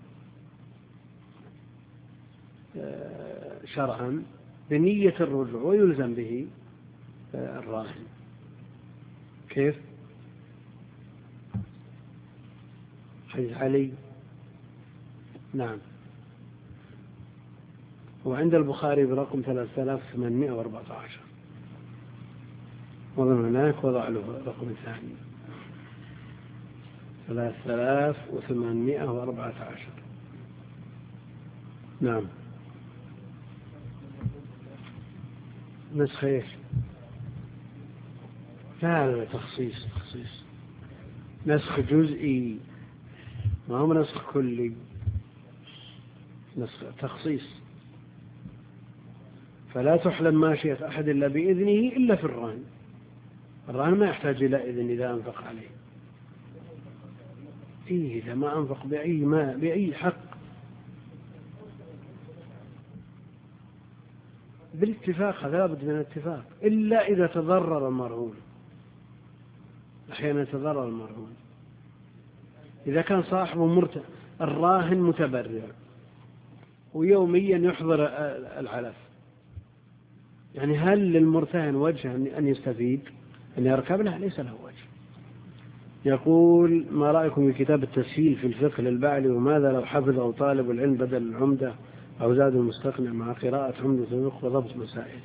Speaker 2: شرعا بنية الرجوع، ويلزم به الراهن. كيف؟ حديث علي، نعم، وعند البخاري برقم 3814، وضع هناك وضع له رقم ثاني 3814. نعم، نسخ ايش؟ لا تخصيص، نسخ جزئي، ما هو نسخ كلي، نسخ تخصيص. فلا تحلم ماشية أحد إلا بإذنه إلا في الرهن، الرهن ما يحتاج إلى إذن إذا أنفق عليه، إذا ما أنفق بأي حق بالاتفاق، هذا لابد من الاتفاق، إلا إذا تضرر المرهون، أحيانا يتضرر المرهون إذا كان صاحبه الراهن متبرع ويوميا يحضر العلف، يعني هل للمرتهن وجه أن يستفيد أن يركب؟ له ليس له وجه. يقول: ما رأيكم في كتاب التسهيل في الفقه للبعلي، وماذا لو حفظه طالب العلم بدل العمدة أو زاد المستقنع مع قراءة عمدة الفقه وضبط مسائل؟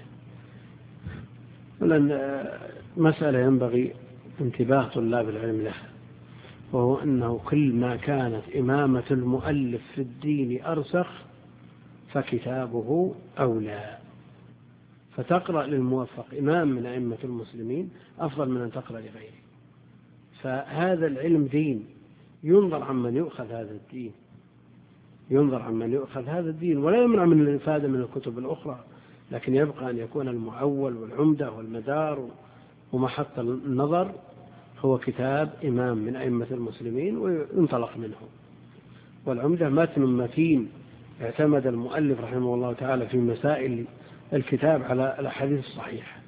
Speaker 2: مسألة ينبغي انتباه طلاب العلم لها، وهو أنه كل ما كانت إمامة المؤلف في الدين أرسخ فكتابه أولى، فتقرأ للموفق إمام من أئمة المسلمين أفضل من أن تقرأ لغيره. فهذا العلم دين، ينظر عمن يؤخذ هذا الدين، ينظر عمن يؤخذ هذا الدين، ولا يمنع من الإفادة من الكتب الأخرى، لكن يبقى أن يكون المعول والعمدة والمدار ومحط النظر هو كتاب إمام من أئمة المسلمين وينطلق منه. والعمدة متن متين اعتمد المؤلف رحمه الله تعالى في مسائل الكتاب على الأحاديث الصحيحة.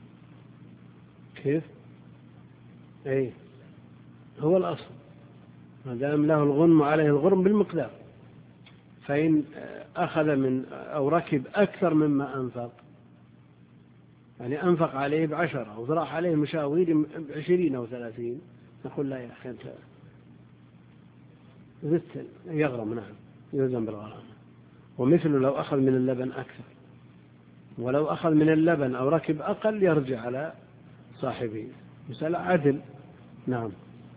Speaker 2: كيف؟ أي هو الأصل، ما دام له الغنم عليه الغرم بالمقدار، فإن أخذ من أو ركب أكثر مما أنفق، يعني أنفق عليه ب10 وراح عليه مشاوير ب20 أو 30، نقول لا يا أخي أنت زدت، يغرم، نعم يلزم بالغرامة. ومثله لو أخذ من اللبن أكثر، ولو أخذ من اللبن أو ركب أقل يرجع على صاحبه، مسألة عدل. نعم.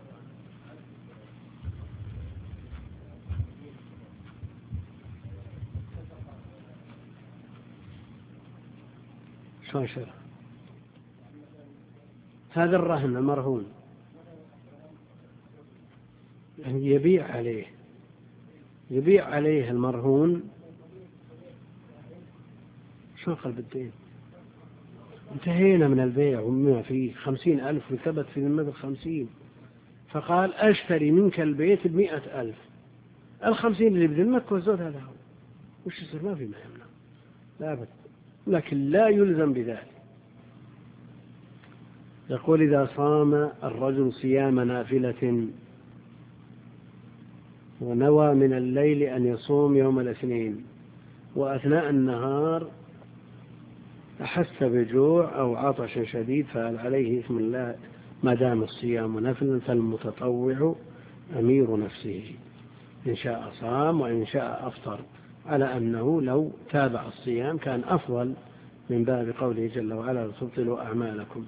Speaker 2: شلون شرع هذا الرهن المرهون؟ يعني يبيع عليه المرهون. شو قلب الدين؟ انتهينا من البيع وما فيه 50,000 وثبت في ذمته 50، فقال أشتري منك البيت ب100,000، 50 اللي بذمك والزود هذا هو، وش يصير؟ ما في ما يمنع، لا بد، لكن لا يلزم بذلك. يقول إذا صام الرجل صيام نافلة ونوى من الليل أن يصوم يوم الاثنين، وأثناء النهار أحس بجوع أو عطش شديد، فهل عليه إثم الله ما دام الصيام نفلا؟ فالمتطوع أمير نفسه، إن شاء صام وإن شاء أفطر، على أنه لو تابع الصيام كان أفضل، من باب قوله جل وعلا تبطلوا أعمالكم.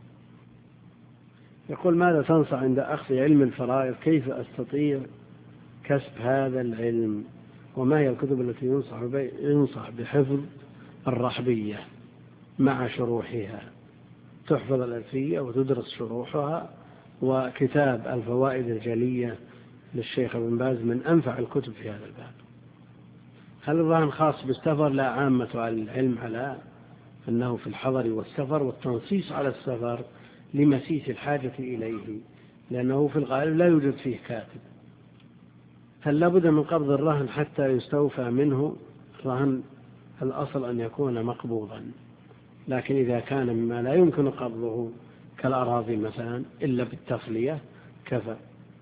Speaker 2: يقول ماذا تنصح عند أخذ علم الفرائض؟ كيف أستطيع كسب هذا العلم؟ وما هي الكتب التي ينصح بحفظ الرحبية مع شروحها؟ تحفظ الألفية وتدرس شروحها، وكتاب الفوائد الجلية للشيخ ابن باز من أنفع الكتب في هذا الباب. هل الرهن خاص بالسفر؟ لا، عامة العلم على أنه في الحضر والسفر، والتنصيص على السفر لمسيس الحاجة إليه، لأنه في الغالب لا يوجد فيه كاتب. هل لابد من قبض الرهن حتى يستوفى منه؟ الرهن الأصل أن يكون مقبوضا، لكن إذا كان مما لا يمكن قبضه كالأراضي مثلا إلا بالتخلية كفى.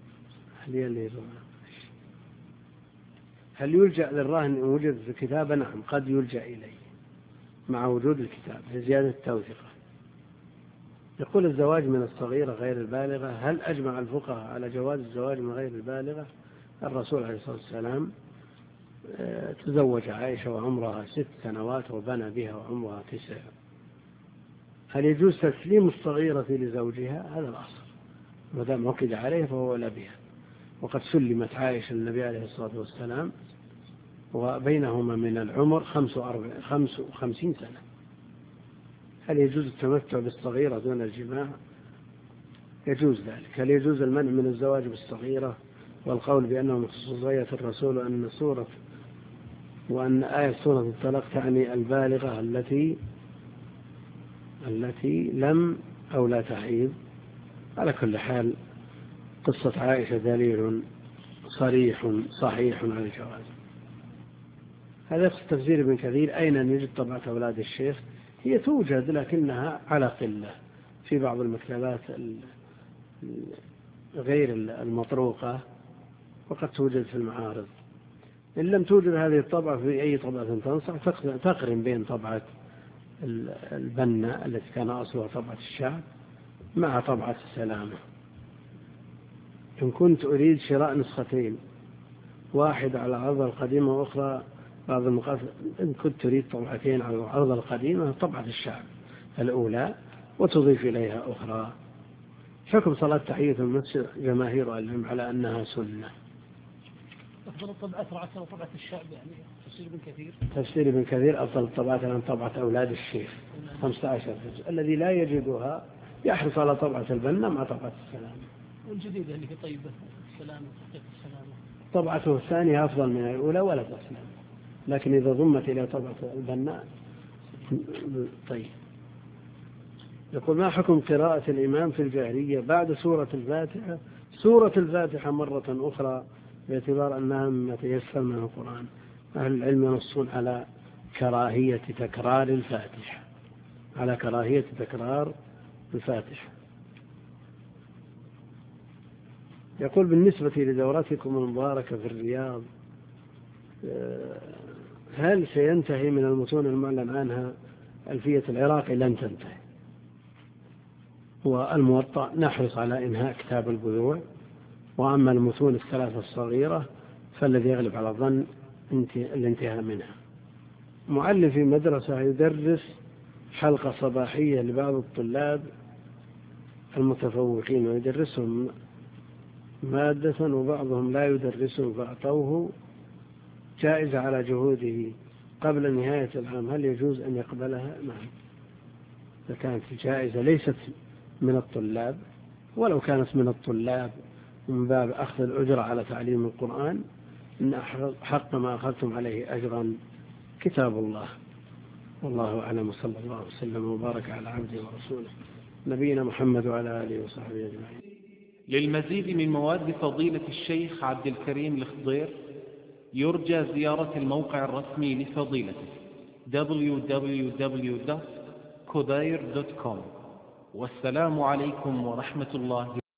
Speaker 2: هل يلجأ للرهن إن وجد في الكتابة؟ نعم، قد يلجأ إليه مع وجود الكتاب لزيادة التوثيقة. يقول الزواج من الصغيرة غير البالغة، هل أجمع الفقهاء على جواز الزواج من غير البالغة؟ الرسول عليه الصلاة والسلام تزوج عائشة وعمرها 6 سنوات وبنى بها وعمرها 9. هل يجوز تسليم الصغيرة لزوجها؟ هذا الأصل، ما دام عقد عليه فهو أولى بها. وقد سلمت عائشة للنبي عليه الصلاة والسلام وبينهما من العمر 55 سنة. هل يجوز التمتع بالصغيرة دون الجماع؟ يجوز ذلك. هل يجوز المنع من الزواج بالصغيرة والقول بأنه من خصوصية الرسول وأن آية سورة الطلاق تعني البالغة التي لم أو لا تحيض؟ على كل حال قصة عائشة دليل صحيح على الجواز. هذا يقصد تفسير ابن كثير أين يوجد طبعة أولاد الشيخ؟ هي توجد لكنها على قلة في بعض المكتبات غير المطروقة، وقد توجد في المعارض. إن لم توجد هذه الطبعة في أي طبعة تنصح تقرن بين طبعة البنا التي كان أصلها طبعة الشعب مع طبعة السلامة. إن كنت أريد شراء نسختين، واحدة على العرض القديمة وأخرى بعض المقاس، إن كنت تريد طبعتين على العرض القديمة طبعة الشعب الأولى وتضيف إليها أخرى. حكم صلاة تحية المسجد جماهير العلم على أنها سنة.
Speaker 3: أفضل الطبعات رعاة طبعة الشعب، يعني تفسير ابن كثير.
Speaker 2: تفسير ابن كثير أفضل الطبعات عن طبعة أولاد الشيخ 15 جزء، الذي لا يجدها يحرص على طبعة البنا مع طبعة السلامة.
Speaker 3: والجديدة اللي في طيبة السلامة وتحقيق السلامة
Speaker 2: طبعته الثانية أفضل من الأولى ولا تسلم، لكن إذا ضمت إلى طبعة البنا طيب. يقول ما حكم قراءة الإمام في الجهرية بعد سورة الفاتحة مرة أخرى باعتبار أنها مما تيسر من القرآن؟ أهل العلم ينصون على كراهية تكرار الفاتحة. يقول بالنسبة لدورتكم المباركة في الرياض هل سينتهي من المتون المعلن عنها؟ ألفية العراقي لن تنتهي، والموطأ نحرص على إنهاء كتاب البذوع، وأما المتون الثلاثة الصغيرة فالذي يغلب على الظن الانتهاء منها. معلم في مدرسة يدرس حلقة صباحية لبعض الطلاب المتفوقين ويدرسهم مادة وبعضهم لا يدرسه، فأعطوه جائزة على جهوده قبل نهاية العام، هل يجوز أن يقبلها؟ نعم، إذا كانت الجائزة ليست من الطلاب، ولو كانت من الطلاب من باب أخذ الأجرة على تعليم القرآن، إن حق ما أخذتم عليه أجرا كتاب الله. والله أعلم، صلى الله وسلم وبارك على عبده ورسوله نبينا محمد وعلى آله وصحبه أجمعين.
Speaker 1: للمزيد من مواد فضيلة الشيخ عبد الكريم الخضير يرجى زيارة الموقع الرسمي لفضيلته www.khudair.com. والسلام عليكم ورحمة الله